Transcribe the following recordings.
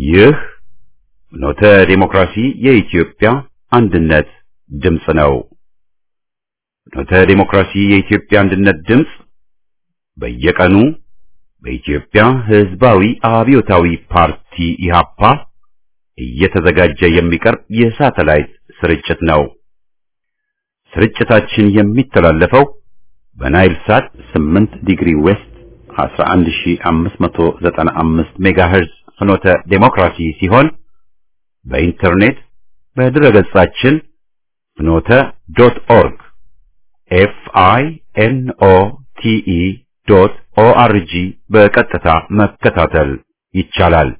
ይህ ኖተ ዲሞክራሲ የኢትዮጵያ አንድነት ድምጽ ነው። ኖተ ዲሞክራሲ የኢትዮጵያ አንድነት ድምጽ በየቀኑ በኢትዮጵያ ሕዝባዊ አብዮታዊ ፓርቲ ኢህአፓ እየተዘጋጀ የሚቀርብ የሳተላይት ስርጭት ነው። ስርጭታችን የሚተላለፈው በናይል ሳት 8 ዲግሪ ዌስት 11595 ሜጋሄርዝ ፍኖተ ዴሞክራሲ ሲሆን በኢንተርኔት በድረገጻችን fnote.org FINOTE.ORG በቀጥታ መከታተል ይቻላል።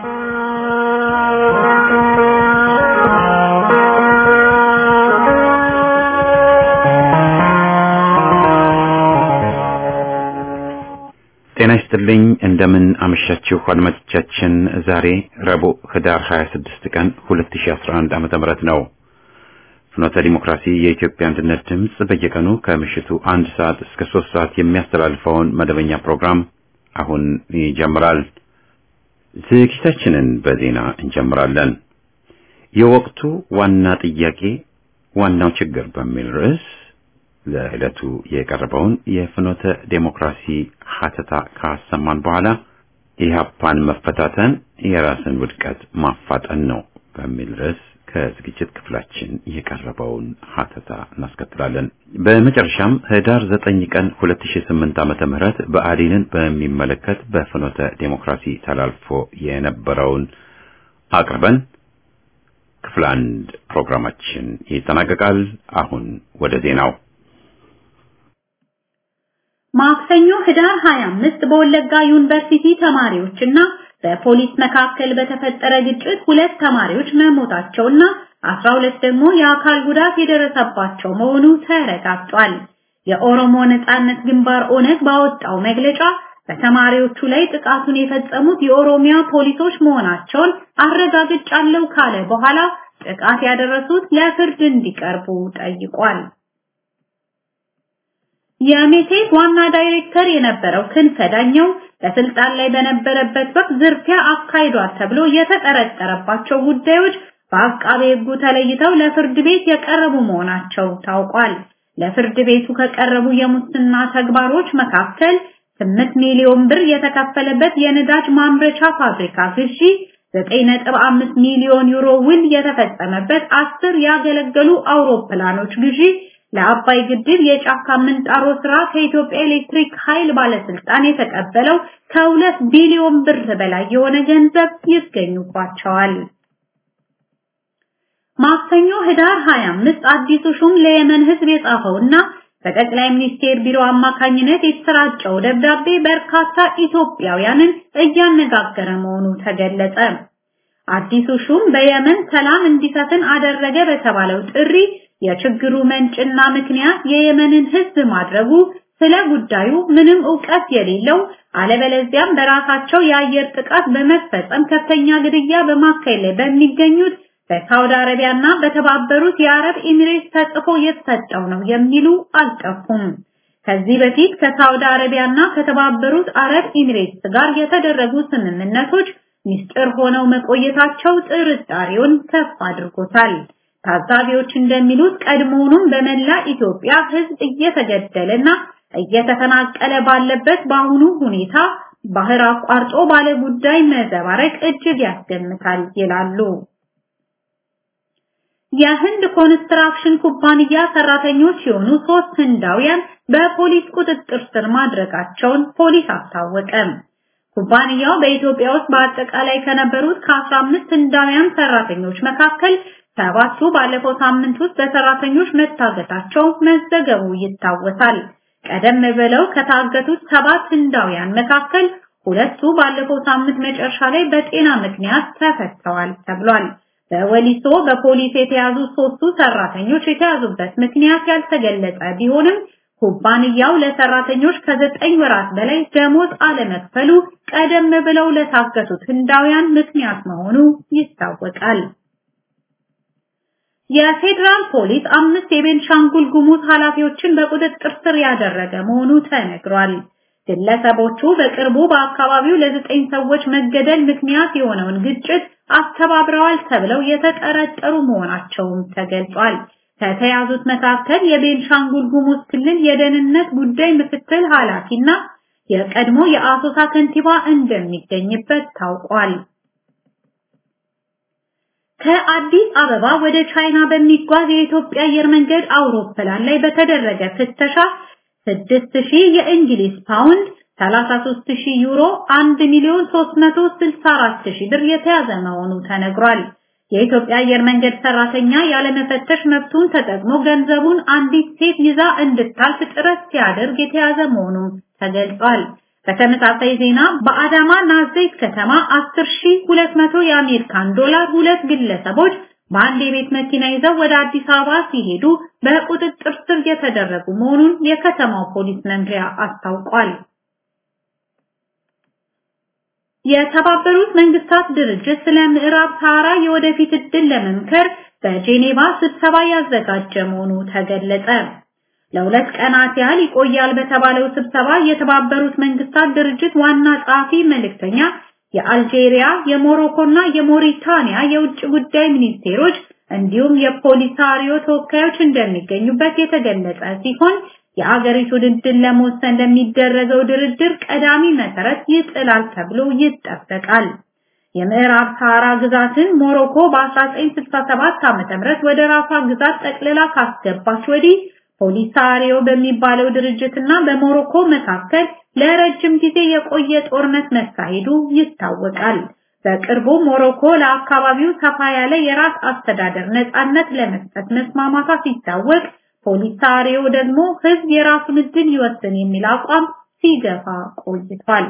ጤና ይስጥልኝ እንደምን አመሻችሁ አድማጮቻችን። ዛሬ ረቡዕ ህዳር 26 ቀን 2011 ዓ.ም ነው። ፍኖተ ዲሞክራሲ የኢትዮጵያ አንድነት ድምጽ በየቀኑ ከምሽቱ 1 ሰዓት እስከ 3 ሰዓት የሚያስተላልፈውን መደበኛ ፕሮግራም አሁን ይጀምራል። ዝግጅታችንን በዜና እንጀምራለን። የወቅቱ ዋና ጥያቄ ዋናው ችግር በሚል ርዕስ ለዕለቱ የቀረበውን የፍኖተ ዴሞክራሲ ሐተታ ካሰማን በኋላ ኢህአፓን መፈታተን የራስን ውድቀት ማፋጠን ነው በሚል ርዕስ ከዝግጅት ክፍላችን የቀረበውን ሐተታ እናስከትላለን። በመጨረሻም ህዳር 9 ቀን 2008 ዓመተ ምህረት በአዲንን በሚመለከት በፍኖተ ዴሞክራሲ ተላልፎ የነበረውን አቅርበን ክፍል 1 ፕሮግራማችን ይጠናቀቃል። አሁን ወደ ዜናው። ማክሰኞ ህዳር 25 በወለጋ ዩኒቨርሲቲ ተማሪዎችና በፖሊስ መካከል በተፈጠረ ግጭት 2 ተማሪዎች መሞታቸውና 12 ደግሞ የአካል ጉዳት የደረሰባቸው መሆኑ ተረጋግጧል። የኦሮሞ ነጻነት ግንባር ኦነግ ባወጣው መግለጫ በተማሪዎቹ ላይ ጥቃቱን የፈጸሙት የኦሮሚያ ፖሊሶች መሆናቸውን አረጋግጫለሁ ካለ በኋላ ጥቃት ያደረሱት ለፍርድ እንዲቀርቡ ጠይቋል። የሜቴክ ዋና ዳይሬክተር የነበረው ክንፈ ዳኘው በስልጣን ላይ በነበረበት ወቅት ዝርፊያ አካሂዷል ተብሎ የተጠረጠረባቸው ጉዳዮች በአቃቤ ሕጉ ተለይተው ለፍርድ ቤት የቀረቡ መሆናቸው ታውቋል። ለፍርድ ቤቱ ከቀረቡ የሙስና ተግባሮች መካከል 8 ሚሊዮን ብር የተከፈለበት የነዳጅ ማምረቻ ፋብሪካ ግዢ፣ 9.5 ሚሊዮን ዩሮ ውል የተፈጸመበት 10 ያገለገሉ አውሮፕላኖች ግዢ፣ ለአባይ ግድብ የጫካ ምንጣሮ ስራ ከኢትዮጵያ ኤሌክትሪክ ኃይል ባለስልጣን የተቀበለው ከ2 ቢሊዮን ብር በላይ የሆነ ገንዘብ ይገኙባቸዋል። ማክሰኞ ህዳር 25 አዲሱ ሹም ለየመን ህዝብ የጻፈውና በጠቅላይ ሚኒስቴር ቢሮ አማካኝነት የተሰራጨው ደብዳቤ በርካታ ኢትዮጵያውያንን እያነጋገረ መሆኑ ተገለጸ። አዲሱ ሹም በየመን ሰላም እንዲሰፍን አደረገ በተባለው ጥሪ የችግሩ መንጭና ምክንያት የየመንን ህዝብ ማድረጉ ስለ ጉዳዩ ምንም ዕውቀት የሌለው አለበለዚያም በራሳቸው የአየር ጥቃት በመፈጸም ከፍተኛ ግድያ በማካሄድ ላይ በሚገኙት በሳውዲ አረቢያና በተባበሩት የአረብ ኤሚሬትስ ተጽፎ የተሰጠው ነው የሚሉ አልጠፉም። ከዚህ በፊት ከሳውዲ አረቢያና ከተባበሩት አረብ ኤሚሬትስ ጋር የተደረጉ ስምምነቶች ሚስጥር ሆነው መቆየታቸው ጥርጣሬውን ከፍ አድርጎታል። ታዛቢዎች እንደሚሉት ቀድሞውንም በመላ ኢትዮጵያ ህዝብ እየተገደለና እየተፈናቀለ ባለበት በአሁኑ ሁኔታ ባህር አቋርጦ ባለ ጉዳይ መዘባረቅ እጅግ ያስገምታል ይላሉ። የህንድ ኮንስትራክሽን ኩባንያ ሰራተኞች የሆኑ 3 ህንዳውያን በፖሊስ ቁጥጥር ስር ማድረጋቸውን ፖሊስ አስታወቀ። ኩባንያው በኢትዮጵያ ውስጥ በአጠቃላይ ከነበሩት ከ15 ህንዳውያን ሰራተኞች መካከል 7ቱ ባለፈው ሳምንት ውስጥ በሰራተኞች መታገታቸው መዘገቡ ይታወሳል። ቀደም ብለው ከታገቱት 7 ህንዳውያን መካከል 2ቱ ባለፈው ሳምንት መጨረሻ ላይ በጤና ምክንያት ተፈተዋል ተብሏል። በወሊሶ በፖሊስ የተያዙ 3ቱ ሰራተኞች የተያዙበት ምክንያት ያልተገለጸ ቢሆንም ኩባንያው ለሰራተኞች ከ9 ወራት በላይ ደሞዝ አለመክፈሉ ቀደም ብለው ለታገቱት ህንዳውያን ምክንያት መሆኑ ይታወቃል። የፌደራል ፖሊስ 5 የቤንሻንጉል ጉሙዝ ኃላፊዎችን በቁጥጥር ስር ያደረገ መሆኑ ተነግሯል። ግለሰቦቹ በቅርቡ በአካባቢው ለ9 ሰዎች መገደል ምክንያት የሆነውን ግጭት አስተባብረዋል ተብለው የተጠረጠሩ መሆናቸውም ተገልጿል። ከተያዙት መካከል የቤንሻንጉል ጉሙዝ ክልል የደህንነት ጉዳይ ምክትል ኃላፊና የቀድሞ የአሶሳ ከንቲባ እንደሚገኝበት ታውቋል። ከአዲስ አበባ ወደ ቻይና በሚጓዝ የኢትዮጵያ አየር መንገድ አውሮፕላን ላይ በተደረገ ፍተሻ 6000 የእንግሊዝ ፓውንድ 33000 ዩሮ 1,364,000 ብር የተያዘ መሆኑ ተነግሯል። የኢትዮጵያ አየር መንገድ ሰራተኛ ያለመፈተሽ መብቱን ተጠቅሞ ገንዘቡን አንዲት ሴት ይዛ እንድታልፍ ጥረት ሲያደርግ የተያዘ መሆኑ ተገልጿል። በተመሳሳይ ዜና በአዳማ ናዝሬት ከተማ 10200 የአሜሪካን ዶላር ሁለት ግለሰቦች በአንድ የቤት መኪና ይዘው ወደ አዲስ አበባ ሲሄዱ በቁጥጥር ስር የተደረጉ መሆኑን የከተማው ፖሊስ መምሪያ አስታውቋል። የተባበሩት መንግስታት ድርጅት ስለ ምዕራብ ሳሃራ የወደፊት ዕድል ለመምከር በጄኔቫ ስብሰባ ያዘጋጀ መሆኑ ተገለጸ። ለሁለት ቀናት ያህል ይቆያል በተባለው ስብሰባ የተባበሩት መንግስታት ድርጅት ዋና ጸሐፊ መልእክተኛ የአልጄሪያ፣ የሞሮኮና የሞሪታኒያ የውጭ ጉዳይ ሚኒስቴሮች እንዲሁም የፖሊሳሪዮ ተወካዮች እንደሚገኙበት የተገለጸ ሲሆን የአገሪቱን ዕድል ለመወሰን ለሚደረገው ድርድር ቀዳሚ መሰረት ይጥላል ተብሎ ይጠበቃል። የምዕራብ ሳሃራ ግዛትን ሞሮኮ በ1967 ዓ.ም ወደ ራሷ ግዛት ጠቅልላ ካስገባች ወዲህ ፖሊሳሪዮ በሚባለው ድርጅትና በሞሮኮ መካከል ለረጅም ጊዜ የቆየ ጦርነት መካሄዱ ይታወቃል። በቅርቡ ሞሮኮ ለአካባቢው ሰፋ ያለ የራስ አስተዳደር ነፃነት ለመስጠት መስማማቷ ሲታወቅ ፖሊሳሪዮ ደግሞ ህዝብ የራሱን ዕድል ይወስን የሚል አቋም ሲገፋ ቆይቷል።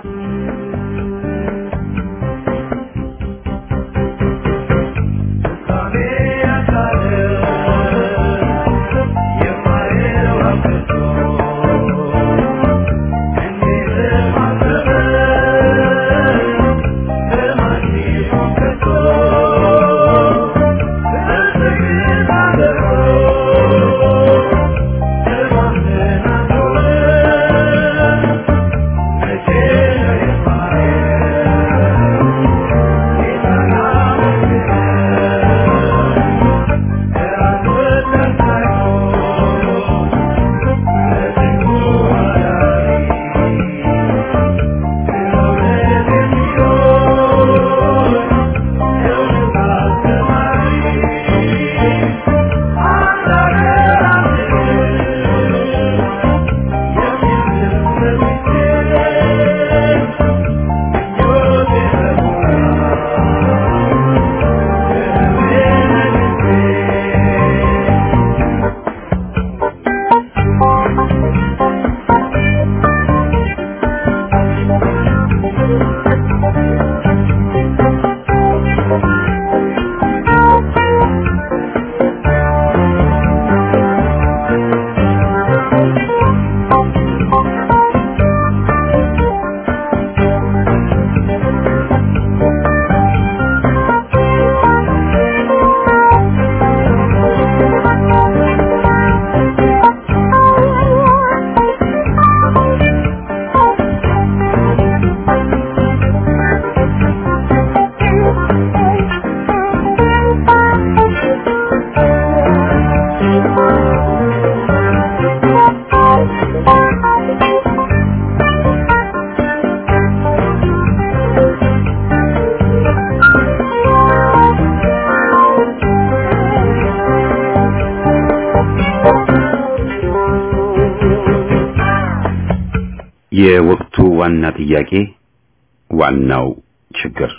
የወቅቱ ዋና ጥያቄ ዋናው ችግር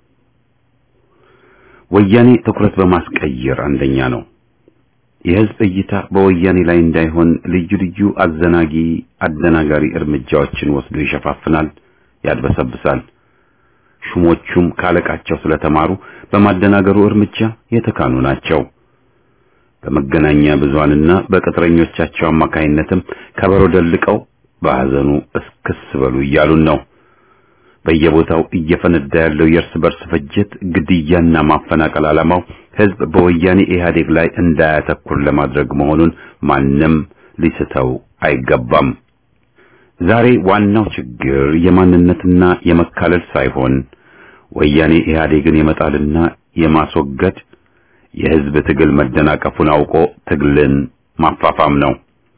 ወያኔ ትኩረት በማስቀየር አንደኛ ነው። የህዝብ እይታ በወያኔ ላይ እንዳይሆን ልዩ ልዩ አደናጋሪ እርምጃዎችን ወስዶ ይሸፋፍናል፣ ያድበሰብሳል። ሹሞቹም ካለቃቸው ስለተማሩ በማደናገሩ እርምጃ የተካኑ ናቸው። በመገናኛ ብዙሃንና በቅጥረኞቻቸው አማካይነትም ከበሮ ደልቀው በሐዘኑ እስክስ በሉ እያሉን ነው። በየቦታው እየፈነዳ ያለው የእርስ በርስ ፍጅት፣ ግድያና ማፈናቀል ዓላማው ህዝብ በወያኔ ኢህአዴግ ላይ እንዳያተኩር ለማድረግ መሆኑን ማንም ሊስተው አይገባም። ዛሬ ዋናው ችግር የማንነትና የመካለል ሳይሆን ወያኔ ኢህአዴግን የመጣልና የማስወገድ የህዝብ ትግል መደናቀፉን አውቆ ትግልን ማፋፋም ነው።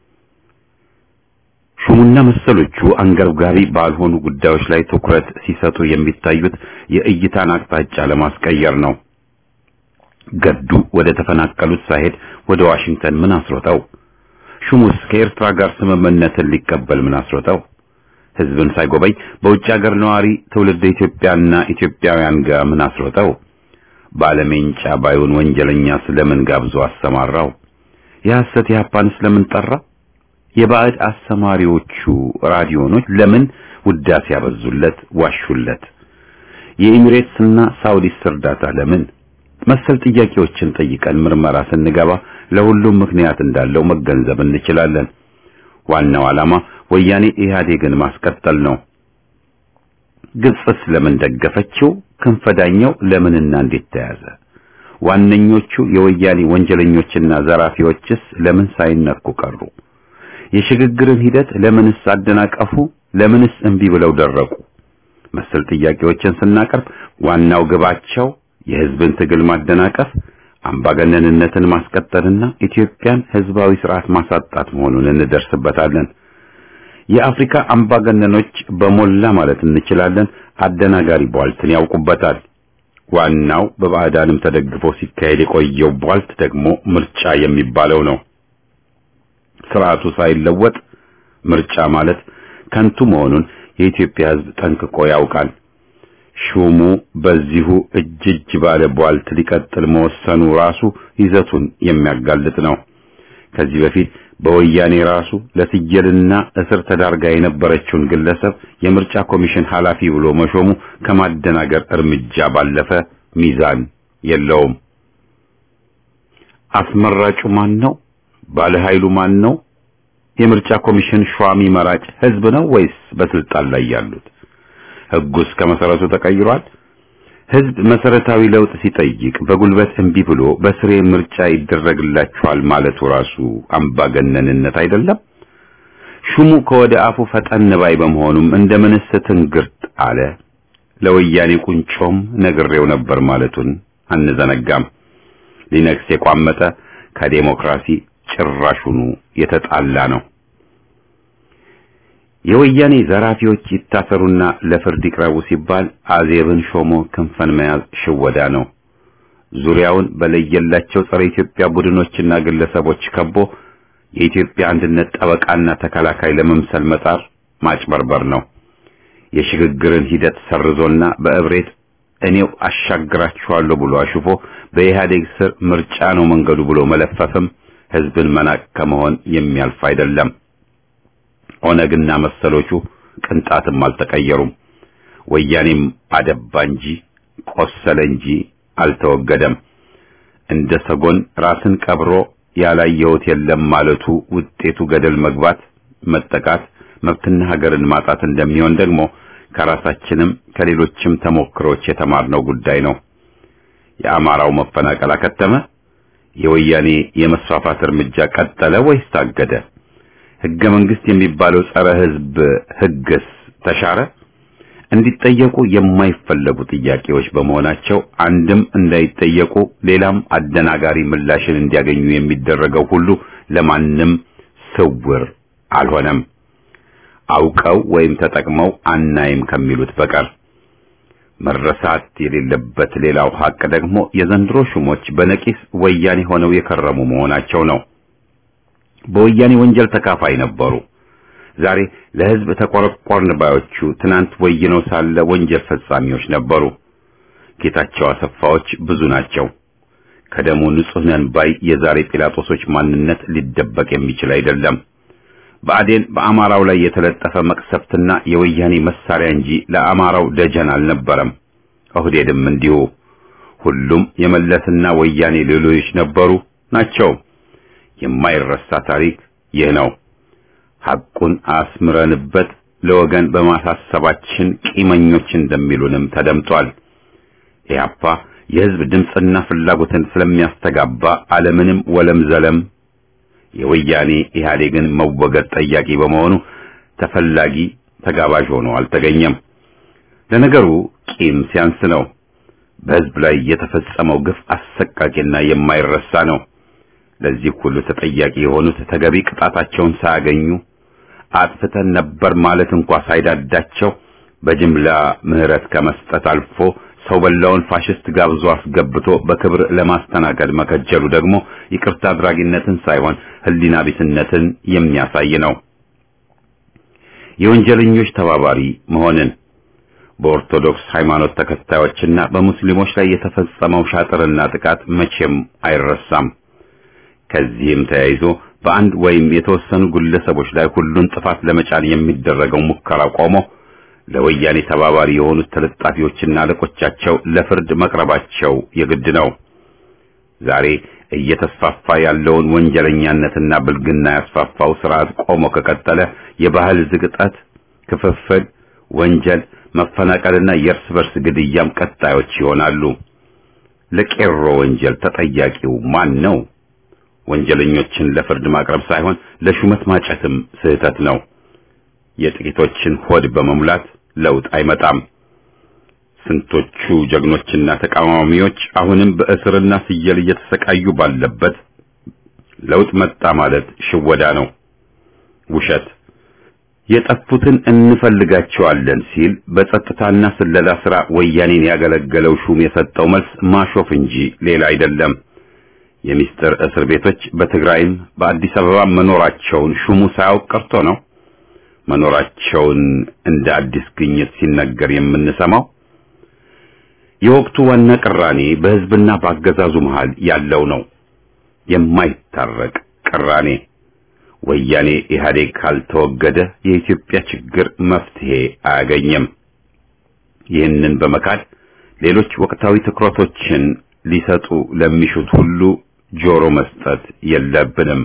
ሹሙና መሰሎቹ አንገብጋቢ ባልሆኑ ጉዳዮች ላይ ትኩረት ሲሰጡ የሚታዩት የእይታን አቅጣጫ ለማስቀየር ነው። ገዱ ወደ ተፈናቀሉት ሳይሄድ ወደ ዋሽንግተን ምን አስሮጠው? ሹሙስ ከኤርትራ ጋር ስምምነትን ሊቀበል ምን አስሮጠው? ህዝብን ሳይጎበኝ በውጭ ሀገር ነዋሪ ትውልድ ኢትዮጵያና ኢትዮጵያውያን ጋር ምን አስሮጠው? ባለሜንጫ ባዩን ወንጀለኛ ስለምን ጋብዞ አሰማራው? የሐሰት ያፓን ስለምን ጠራ? የባዕድ አሰማሪዎቹ ራዲዮኖች ለምን ውዳሴ ያበዙለት ዋሹለት? የኤሚሬትስና ሳውዲስ እርዳታ ለምን? መሰል ጥያቄዎችን ጠይቀን ምርመራ ስንገባ ለሁሉም ምክንያት እንዳለው መገንዘብ እንችላለን። ዋናው ዓላማ ወያኔ ኢህአዴግን ማስቀጠል ነው። ግብጽስ ለምን ደገፈችው? ክንፈዳኛው ለምንና እንዴት ተያዘ? ዋነኞቹ የወያኔ ወንጀለኞችና ዘራፊዎችስ ለምን ሳይነኩ ቀሩ? የሽግግርን ሂደት ለምንስ አደናቀፉ? ለምንስ እንቢ ብለው ደረቁ? መሰል ጥያቄዎችን ስናቀርብ ዋናው ግባቸው የህዝብን ትግል ማደናቀፍ፣ አምባገነንነትን ማስቀጠልና ኢትዮጵያን ህዝባዊ ስርዓት ማሳጣት መሆኑን እንደርስበታለን። የአፍሪካ አምባገነኖች በሞላ ማለት እንችላለን አደናጋሪ ቧልትን ያውቁበታል። ዋናው በባዕዳንም ተደግፎ ሲካሄድ የቆየው ቧልት ደግሞ ምርጫ የሚባለው ነው። ስርዓቱ ሳይለወጥ ምርጫ ማለት ከንቱ መሆኑን የኢትዮጵያ ህዝብ ጠንቅቆ ያውቃል። ሹሙ በዚሁ እጅ ባለ ቧልት ሊቀጥል መወሰኑ ራሱ ይዘቱን የሚያጋልጥ ነው። ከዚህ በፊት በወያኔ ራሱ ለስየልና እስር ተዳርጋ የነበረችውን ግለሰብ የምርጫ ኮሚሽን ኃላፊ ብሎ መሾሙ ከማደናገር እርምጃ ባለፈ ሚዛን የለውም። አስመራጩ ማን ነው? ባለ ኃይሉ ማን ነው? የምርጫ ኮሚሽን ሿሚ መራጭ ህዝብ ነው ወይስ በስልጣን ላይ ያሉት? ህጉስ ከመሰረቱ ተቀይሯል? ህዝብ መሰረታዊ ለውጥ ሲጠይቅ በጉልበት እንቢ ብሎ በስሬ ምርጫ ይደረግላችኋል ማለቱ ራሱ አምባገነንነት አይደለም? ሹሙ ከወደ አፉ ፈጠን ባይ በመሆኑም እንደምንስ ትንግርት አለ። ለወያኔ ቁንጮም ነግሬው ነበር ማለቱን አንዘነጋም። ሊነክስ የቋመጠ ከዴሞክራሲ ጭራሹኑ የተጣላ ነው። የወያኔ ዘራፊዎች ይታሰሩና ለፍርድ ይቅረቡ ሲባል አዜብን ሾሞ ክንፈን መያዝ ሽወዳ ነው። ዙሪያውን በለየላቸው ጸረ ኢትዮጵያ ቡድኖችና ግለሰቦች ከቦ የኢትዮጵያ አንድነት ጠበቃና ተከላካይ ለመምሰል መጣር ማጭበርበር ነው። የሽግግርን ሂደት ሰርዞና በእብሬት እኔው አሻግራችኋለሁ ብሎ አሽፎ በኢህአዴግ ስር ምርጫ ነው መንገዱ ብሎ መለፈፍም ህዝብን መናቅ ከመሆን የሚያልፍ አይደለም። ኦነግና መሰሎቹ ቅንጣትም አልተቀየሩም። ወያኔም አደባ እንጂ ቆሰለ እንጂ አልተወገደም። እንደ ሰጎን ራስን ቀብሮ ያላየውት የለም ማለቱ ውጤቱ ገደል መግባት፣ መጠቃት፣ መብትና ሀገርን ማጣት እንደሚሆን ደግሞ ከራሳችንም ከሌሎችም ተሞክሮች የተማርነው ጉዳይ ነው። የአማራው መፈናቀል አከተመ? የወያኔ የመስፋፋት እርምጃ ቀጠለ ወይስ ታገደ? ህገ መንግስት የሚባለው ጸረ ህዝብ ህግስ ተሻረ? እንዲጠየቁ የማይፈለጉ ጥያቄዎች በመሆናቸው አንድም እንዳይጠየቁ ሌላም አደናጋሪ ምላሽን እንዲያገኙ የሚደረገው ሁሉ ለማንም ስውር አልሆነም። አውቀው ወይም ተጠቅመው አናይም ከሚሉት በቀር መረሳት የሌለበት ሌላው ሀቅ ደግሞ የዘንድሮ ሹሞች በነቂስ ወያኔ ሆነው የከረሙ መሆናቸው ነው። በወያኔ ወንጀል ተካፋይ ነበሩ። ዛሬ ለህዝብ ተቆርቋርን ባዮቹ ትናንት ወይነው ሳለ ወንጀል ፈጻሚዎች ነበሩ። ጌታቸው አሰፋዎች ብዙ ናቸው። ከደሙ ንጹህ ነን ባይ የዛሬ ጲላጦሶች ማንነት ሊደበቅ የሚችል አይደለም። በአዴን በአማራው ላይ የተለጠፈ መቅሰፍትና የወያኔ መሳሪያ እንጂ ለአማራው ደጀን አልነበረም። ኦህዴድም እንዲሁ። ሁሉም የመለስና ወያኔ ሌሎች ነበሩ ናቸው። የማይረሳ ታሪክ ይህ ነው። ሐቁን አስምረንበት ለወገን በማሳሰባችን ቂመኞች እንደሚሉንም ተደምጧል። ኢህአፓ የህዝብ ድምጽና ፍላጎትን ስለሚያስተጋባ ዓለምንም ወለም ዘለም የወያኔ ኢህአዴግን መወገድ ጠያቂ በመሆኑ ተፈላጊ ተጋባዥ ሆኖ አልተገኘም። ለነገሩ ቂም ሲያንስ ነው። በሕዝብ ላይ የተፈጸመው ግፍ አሰቃቂና የማይረሳ ነው። ለዚህ ሁሉ ተጠያቂ የሆኑት ተገቢ ቅጣታቸውን ሳያገኙ አጥፍተን ነበር ማለት እንኳን ሳይዳዳቸው በጅምላ ምህረት ከመስጠት አልፎ ሰው በላውን ፋሽስት ጋብዞ አስገብቶ በክብር ለማስተናገድ መከጀሉ ደግሞ ይቅርታ አድራጊነትን ሳይሆን ሕሊና ቢስነትን የሚያሳይ ነው። የወንጀለኞች ተባባሪ መሆንን በኦርቶዶክስ ሃይማኖት ተከታዮችና በሙስሊሞች ላይ የተፈጸመው ሻጥርና ጥቃት መቼም አይረሳም። ከዚህም ተያይዞ በአንድ ወይም የተወሰኑ ግለሰቦች ላይ ሁሉን ጥፋት ለመጫን የሚደረገው ሙከራ ቆሞ ለወያኔ ተባባሪ የሆኑት ተለጣፊዎችና አለቆቻቸው ለፍርድ መቅረባቸው የግድ ነው። ዛሬ እየተስፋፋ ያለውን ወንጀለኛነትና ብልግና ያስፋፋው ስርዓት ቆሞ ከቀጠለ የባህል ዝግጠት፣ ክፍፍል፣ ወንጀል፣ መፈናቀልና የእርስ በርስ ግድያም ቀጣዮች ይሆናሉ። ለቄሮ ወንጀል ተጠያቂው ማን ነው? ወንጀለኞችን ለፍርድ ማቅረብ ሳይሆን ለሹመት ማጨትም ስህተት ነው። የጥቂቶችን ሆድ በመሙላት ለውጥ አይመጣም። ስንቶቹ ጀግኖችና ተቃዋሚዎች አሁንም በእስርና ስየል እየተሰቃዩ ባለበት ለውጥ መጣ ማለት ሽወዳ ነው፣ ውሸት። የጠፉትን እንፈልጋቸዋለን ሲል በጸጥታና ስለላ ስራ ወያኔን ያገለገለው ሹም የሰጠው መልስ ማሾፍ እንጂ ሌላ አይደለም። የሚስጥር እስር ቤቶች በትግራይም በአዲስ አበባ መኖራቸውን ሹሙ ሳያውቅ ቀርቶ ነው መኖራቸውን እንደ አዲስ ግኝት ሲነገር የምንሰማው። የወቅቱ ዋና ቅራኔ በሕዝብና በአገዛዙ መሃል ያለው ነው፣ የማይታረቅ ቅራኔ። ወያኔ ኢህአዴግ ካልተወገደ የኢትዮጵያ ችግር መፍትሄ አያገኝም። ይህንን በመካድ ሌሎች ወቅታዊ ትኩረቶችን ሊሰጡ ለሚሹት ሁሉ ጆሮ መስጠት የለብንም።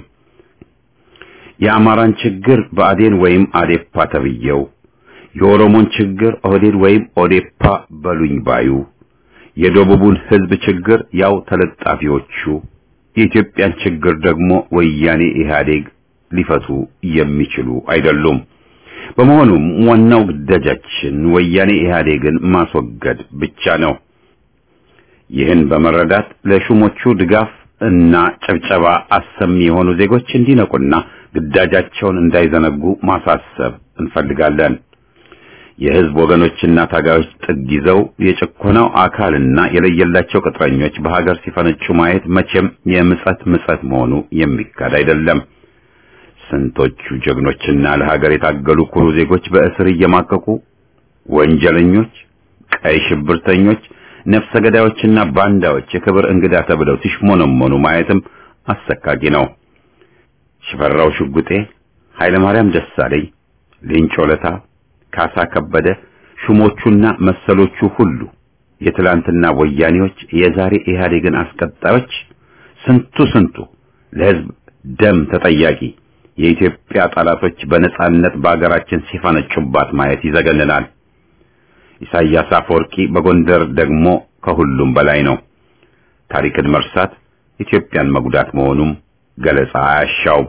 የአማራን ችግር ብአዴን ወይም አዴፓ ተብየው፣ የኦሮሞን ችግር ኦህዴድ ወይም ኦዴፓ በሉኝ ባዩ፣ የደቡቡን ሕዝብ ችግር ያው ተለጣፊዎቹ፣ የኢትዮጵያን ችግር ደግሞ ወያኔ ኢህአዴግ ሊፈቱ የሚችሉ አይደሉም። በመሆኑም ዋናው ግዳጃችን ወያኔ ኢህአዴግን ማስወገድ ብቻ ነው። ይህን በመረዳት ለሹሞቹ ድጋፍ እና ጨብጨባ አሰሚ የሆኑ ዜጎች እንዲነቁና ግዳጃቸውን እንዳይዘነጉ ማሳሰብ እንፈልጋለን። የሕዝብ ወገኖችና ታጋዮች ጥግ ይዘው የጭቆናው አካልና የለየላቸው ቅጥረኞች በሀገር ሲፈነጩ ማየት መቼም የምጸት መሆኑ የሚካድ አይደለም። ስንቶቹ ጀግኖችና ለሀገር የታገሉ ኩሩ ዜጎች በእስር እየማቀቁ ወንጀለኞች፣ ቀይ ሽብርተኞች፣ ነፍሰ ገዳዮችና ባንዳዎች የክብር እንግዳ ተብለው ሲሽሞነሞኑ ማየትም አሰቃቂ ነው። ሽፈራው ሽጉጤ፣ ኃይለ ማርያም ደሳለኝ፣ ሌንጮ ለታ፣ ካሳ ከበደ፣ ሹሞቹና መሰሎቹ ሁሉ የትላንትና ወያኔዎች የዛሬ ኢህአዴግን አስቀጣዮች፣ ስንቱ ለሕዝብ ደም ተጠያቂ የኢትዮጵያ ጠላቶች በነጻነት በአገራችን ሲፈነጩባት ማየት ይዘገንናል። ኢሳያስ አፈወርቂ በጎንደር ደግሞ ከሁሉም በላይ ነው። ታሪክን መርሳት ኢትዮጵያን መጉዳት መሆኑም ገለጻ አያሻው።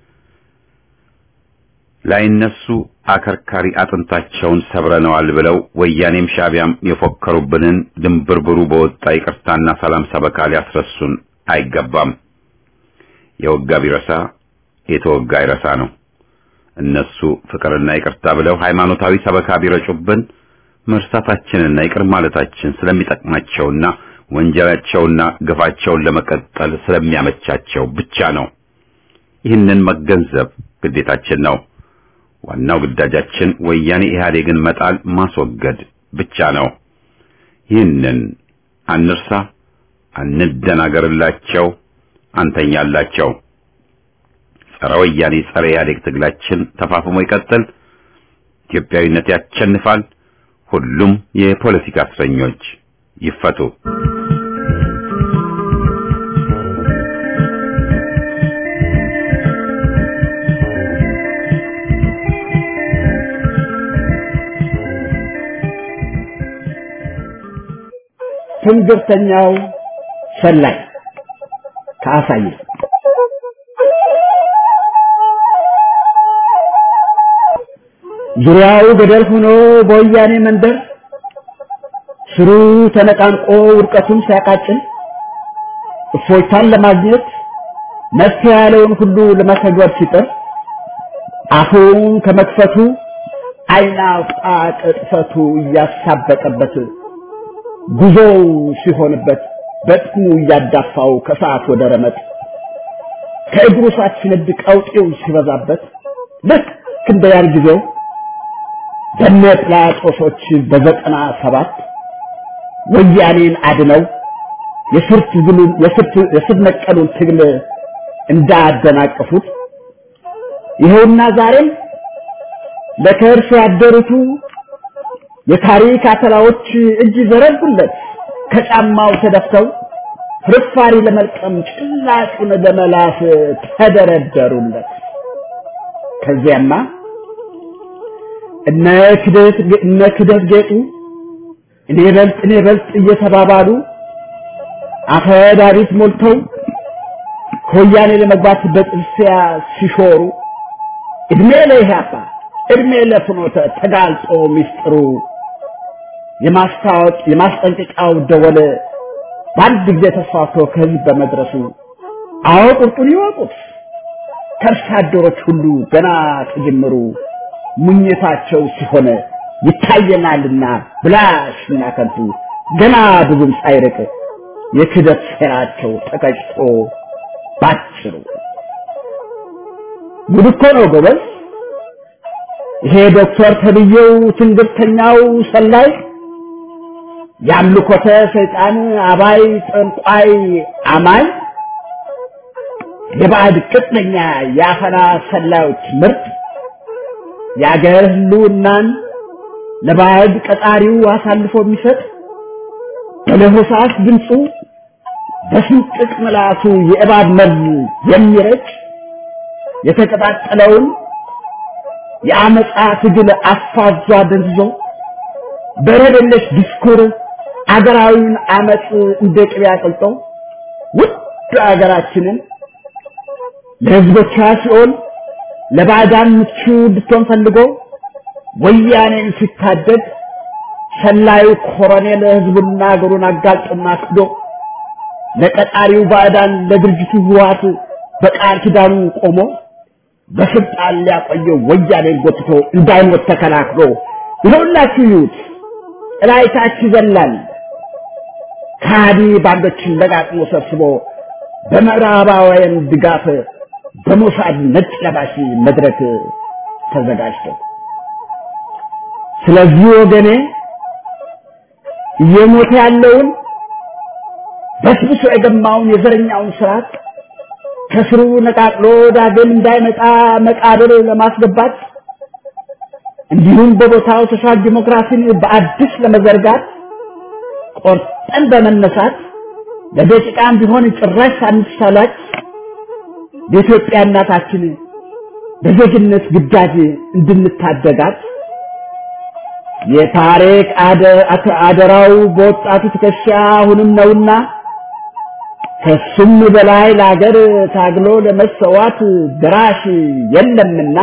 ላይነሱ አከርካሪ አጥንታቸውን ሰብረነዋል ብለው ወያኔም ሻቢያም የፎከሩብንን ድንብርብሩ በወጣ ይቅርታና ሰላም ሰበካ ሊያስረሱን አይገባም። የወጋ ቢረሳ የተወጋ ይረሳ ነው። እነሱ ፍቅርና ይቅርታ ብለው ሃይማኖታዊ ሰበካ ቢረጩብን መርሳታችንና ይቅር ማለታችን ስለሚጠቅማቸውና ወንጀላቸውና ግፋቸውን ለመቀጠል ስለሚያመቻቸው ብቻ ነው። ይህንን መገንዘብ ግዴታችን ነው። ዋናው ግዳጃችን ወያኔ ኢህአዴግን መጣል ማስወገድ ብቻ ነው። ይህንን አንርሳ፣ አንደናገርላቸው፣ አንተኛላቸው። ጸረ ወያኔ ጸረ ኢህአዴግ ትግላችን ተፋፍሞ ይቀጥል። ኢትዮጵያዊነት ያሸንፋል። ሁሉም የፖለቲካ እስረኞች ይፈቱ። ትንግርተኛው ሰላይ ከአሳየ ዙሪያው ገደል ሆኖ በወያኔ መንደር ስሩ ተነቃንቆ ውድቀቱን ሲያቃጭል እፎይታን ለማግኘት መፍትሄ ያለውን ሁሉ ለመተግበር ሲጥር አፉን ከመክፈቱ አይናውጣ ቅጥፈቱ እያሳበቀበት ጉዞው ሲሆንበት በጥሙ እያዳፋው ከሰዓት ወደ ረመጥ ከእግሩ ሰዓት ሲነድ ቀውጤው ሲበዛበት ልክ እንደ ያን ጊዜው በነ ጲላጦሶች በ97 ወያኔን አድነው የስር ነቀሉን ትግል እንዳደናቀፉት ይሄውና ዛሬም ለከርስ ያደሩቱ የታሪክ አተላዎች እጅ ዘረጉለት ከጫማው ተደፍተው ፍርፋሪ ለመልቀም ጭላጩን ለመላስ ተደረደሩለት። ከዚያማ እነ ክደት ጌጡ እኔ በልጥ እየተባባሉ አፈዳሪት ሞልተው ከወያኔ ለመግባት በጥርሲያ ሲሾሩ እድሜ ለኢህአፓ እድሜ ለፍኖተ ተጋልጦ ሚስጥሩ የማስጠንቀቂያው ደወል በአንድ ጊዜ ተስፋፍቶ ከህዝብ በመድረሱ አዎ ቁርጡን ይወቁት ከርሳ አደሮች ሁሉ ገና ከጅምሩ ሙኝታቸው ሲሆን ይታየናልና ብላሽና ከንቱ ገና ብዙም ሳይርቅ የክደት ሴራቸው ተቀጭቶ ባጭሩ ጉድ እኮ ነው ጎበዝ። ይሄ ዶክተር ተብዬው ትንግርተኛው ሰላይ ያምልኮተ ሰይጣን አባይ ጠንቋይ አማይ የባዕድ ቅጥነኛ ያፈና ሰላዮች ምርጥ ያገር ህልውናን ለባዕድ ቀጣሪው አሳልፎ የሚሰጥ በለሆሳስ ድምፁ በስንጥቅ ምላሱ የእባብ መርዝ የሚረጭ የተቀጣጠለውን የአመፃ ትግል አፋዟ ደንዝዞ በረደለሽ ዲስኩር አገራዊውን አመፅ እንደ ቅቤ አቅልጦ ውድ አገራችንን ለህዝቦቿ ሲሆን ለባዕዳን ምቹ እንድትሆን ፈልጎ ወያኔን ሲታደግ ሰላዩ ኮሎኔል ህዝቡና አገሩን አጋልጦና ክዶ ለቀጣሪው ባዕዳን ለድርጅቱ ህወሓት በቃል ኪዳኑ ቆሞ በስልጣን ሊያቆየው ወያኔን ጎትቶ እንዳይሞት ተከላክሎ ይኸውላችሁ ይዩት እላይታች ይዘላል ካዲ ባንዶችን ለጋጥሞ ሰብስቦ በምዕራባውያን ድጋፍ በሞሳድ ነጭ ለባሽ መድረክ ተዘጋጅቶ ስለዚህ ወገኔ እየሞተ ያለውን በስብሶ የገማውን የዘረኛውን ስርዓት ከስሩ ነቃቅሎ ዳግም እንዳይመጣ መቃብር ለማስገባት እንዲሁም በቦታው ሶሻል ዲሞክራሲን በአዲስ ለመዘርጋት ቆርጠን በመነሳት ለደቂቃም ቢሆን ጭራሽ ሳንሳላች የኢትዮጵያ እናታችን በዜግነት ግዳጅ እንድንታደጋት የታሪክ አደራው በወጣቱ ትከሻ አሁንም ነውና ከሱም በላይ ለሀገር ታግሎ ለመሰዋት ድራሽ የለምና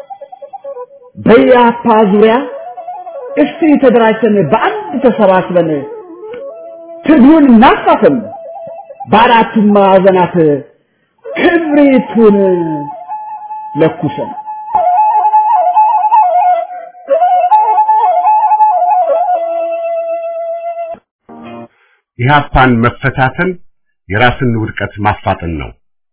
በያፓ ዙሪያ እስቲ ተደራጅተን በአንድ ተሰባስበን ትግሉን እናፋፍም በአራቱም ማዕዘናት ክብሪቱን ለኩሰን ኢህአፓን መፈታተን የራስን ውድቀት ማፋጠን ነው።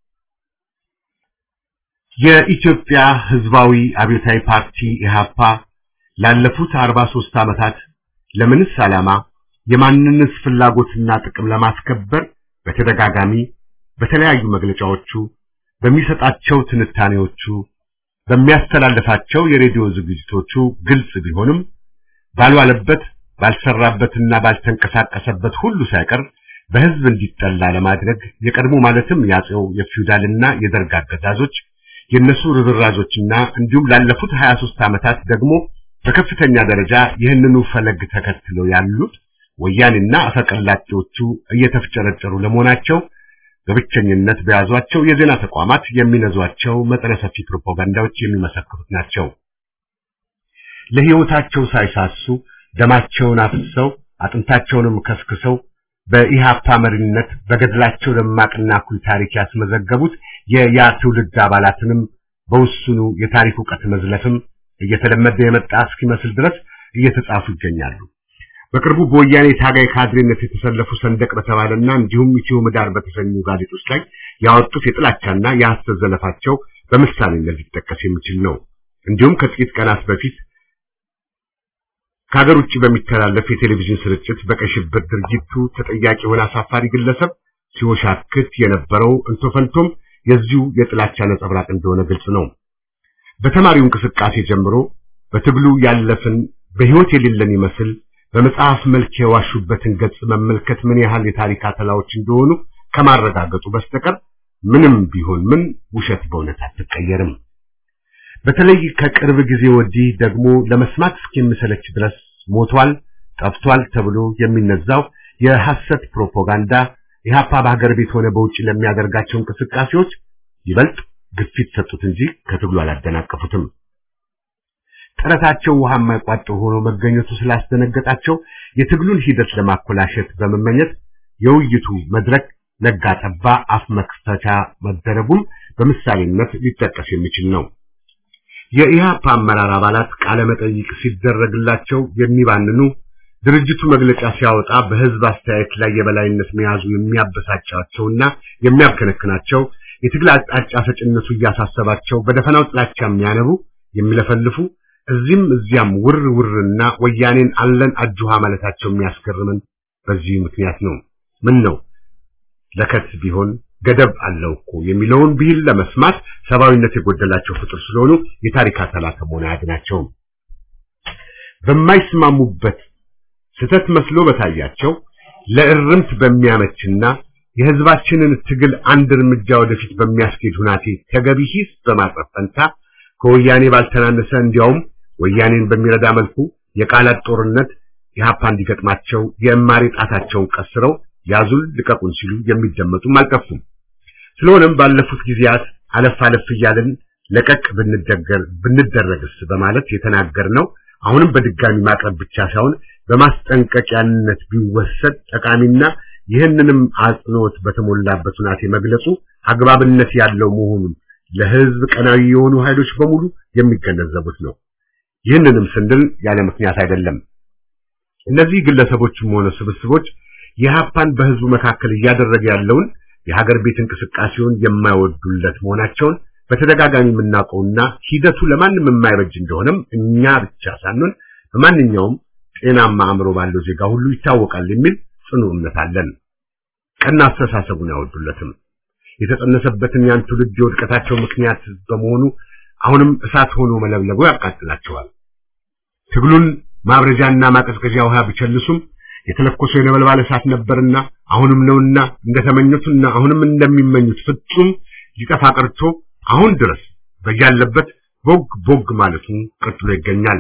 የኢትዮጵያ ህዝባዊ አብዮታዊ ፓርቲ ኢህአፓ ላለፉት 43 ዓመታት ለምንስ ዓላማ የማንነት ፍላጎትና ጥቅም ለማስከበር በተደጋጋሚ በተለያዩ መግለጫዎቹ በሚሰጣቸው ትንታኔዎቹ በሚያስተላልፋቸው የሬዲዮ ዝግጅቶቹ ግልጽ ቢሆንም ባልዋለበት ባልሰራበትና ባልተንቀሳቀሰበት ሁሉ ሳይቀር በህዝብ እንዲጠላ ለማድረግ የቀድሞ ማለትም ያጼው የፊውዳልና የደርግ አገዛዞች የነሱ ርብራዞችና እንዲሁም ላለፉት 23 ዓመታት ደግሞ በከፍተኛ ደረጃ ይህንኑ ፈለግ ተከትለው ያሉት ወያኔና አፈቀላጤዎቹ እየተፍጨረጨሩ ለመሆናቸው በብቸኝነት በያዟቸው የዜና ተቋማት የሚነዟቸው መጠነ ሰፊ ፕሮፓጋንዳዎች የሚመሰክሩት ናቸው። ለህይወታቸው ሳይሳሱ ደማቸውን አፍሰው አጥንታቸውንም ከስክሰው በኢሃፓ መሪነት በገድላቸው ደማቅና ኩል ታሪክ ያስመዘገቡት የያ ትውልድ አባላትንም በውስኑ የታሪክ ዕውቀት መዝለፍም እየተለመደ የመጣ እስኪመስል ድረስ እየተጻፉ ይገኛሉ። በቅርቡ በወያኔ ታጋይ ካድሬነት የተሰለፉ ሰንደቅ በተባለና እንዲሁም ኢትዮ ምህዳር በተሰኙ ጋዜጦች ላይ ያወጡት የጥላቻና የሐሰት ዘለፋቸው በምሳሌነት ሊጠቀስ የሚችል ነው። እንዲሁም ከጥቂት ቀናት በፊት ከሀገር ውጭ በሚተላለፍ የቴሌቪዥን ስርጭት በቀይ ሽብር ድርጊቱ ተጠያቂ የሆነ አሳፋሪ ግለሰብ ሲወሻክት የነበረው እንቶፈንቶም የዚሁ የጥላቻ ነጸብራቅ እንደሆነ ግልጽ ነው። በተማሪው እንቅስቃሴ ጀምሮ በትግሉ ያለፍን በህይወት የሌለን ይመስል በመጽሐፍ መልክ የዋሹበትን ገጽ መመልከት ምን ያህል የታሪክ አተላዎች እንደሆኑ ከማረጋገጡ በስተቀር ምንም ቢሆን ምን ውሸት በእውነት አትቀየርም። በተለይ ከቅርብ ጊዜ ወዲህ ደግሞ ለመስማት እስኪመሰለች ድረስ ሞቷል፣ ጠፍቷል ተብሎ የሚነዛው የሐሰት ፕሮፓጋንዳ ኢህአፓ በሀገር ቤት ሆነ በውጭ ለሚያደርጋቸው እንቅስቃሴዎች ይበልጥ ግፊት ሰጡት እንጂ ከትግሉ አላደናቀፉትም። ጥረታቸው ውሃ የማይቋጠር ሆኖ መገኘቱ ስላስደነገጣቸው የትግሉን ሂደት ለማኮላሸት በመመኘት የውይይቱ መድረክ ነጋጠባ አፍ መክፈቻ መደረጉም በምሳሌነት ሊጠቀስ የሚችል ነው። የኢህአፓ አመራር አባላት ቃለ መጠይቅ ሲደረግላቸው የሚባንኑ ድርጅቱ መግለጫ ሲያወጣ በህዝብ አስተያየት ላይ የበላይነት መያዙ የሚያበሳጫቸውና የሚያከነክናቸው የትግል አቅጣጫ ሰጭነቱ እያሳሰባቸው በደፈናው ጥላቻ የሚያነቡ የሚለፈልፉ እዚህም እዚያም ውርውርና ወያኔን አለን አጁሃ ማለታቸው የሚያስገርምን በዚህ ምክንያት ነው። ምን ነው ለከት ቢሆን ገደብ አለው እኮ የሚለውን ብሂል ለመስማት ሰብአዊነት የጎደላቸው ፍጡር ስለሆኑ የታሪክ አተላ ከመሆን አያድናቸውም። በማይስማሙበት ስተት መስሎ በታያቸው ለእርምት በሚያመችና የህዝባችንን ትግል አንድ እርምጃ ወደፊት በሚያስኬድ ሁናቴ ተገቢ ሂስ በማቅረብ ፈንታ ከወያኔ ባልተናነሰ እንዲያውም ወያኔን በሚረዳ መልኩ የቃላት ጦርነት ኢህአፓ እንዲገጥማቸው የእማሪ ጣታቸውን ቀስረው ያዙል ልቀቁን ሲሉ የሚደመጡም አልጠፉም። ስለሆነም ባለፉት ጊዜያት አለፍ እያልን ለቀቅ ብንደረግስ በማለት የተናገርነው አሁንም በድጋሚ ማቅረብ ብቻ ሳይሆን በማስጠንቀቂያነት ቢወሰድ ጠቃሚና ይህንንም አጽንኦት በተሞላበት ሁናቴ መግለጹ አግባብነት ያለው መሆኑን ለህዝብ ቀናዊ የሆኑ ኃይሎች በሙሉ የሚገነዘቡት ነው። ይህንንም ስንል ያለ ምክንያት አይደለም። እነዚህ ግለሰቦችም ሆነ ስብስቦች የኢህአፓን በህዝቡ መካከል እያደረገ ያለውን የሀገር ቤት እንቅስቃሴውን የማይወዱለት መሆናቸውን በተደጋጋሚ የምናውቀውና ሂደቱ ለማንም የማይበጅ እንደሆነም እኛ ብቻ ሳንሆን በማንኛውም ጤናማ አእምሮ ባለው ዜጋ ሁሉ ይታወቃል የሚል ጽኑ እምነት አለን። ቀና አስተሳሰቡን አይወዱለትም። የተጸነሰበትን ያን ትውልድ የውድቀታቸው ምክንያት በመሆኑ አሁንም እሳት ሆኖ መለብለቡ ያቃጥላቸዋል። ትግሉን ማብረጃና ማቀዝቀዣ ውሃ ቢቸልሱም የተለኮሰው የነበልባል እሳት ነበርና አሁንም ነውና እንደተመኙትና አሁንም እንደሚመኙት ፍጹም ሊጠፋ ቀርቶ አሁን ድረስ በያለበት ቦግ ማለቱን ቀጥሎ ይገኛል።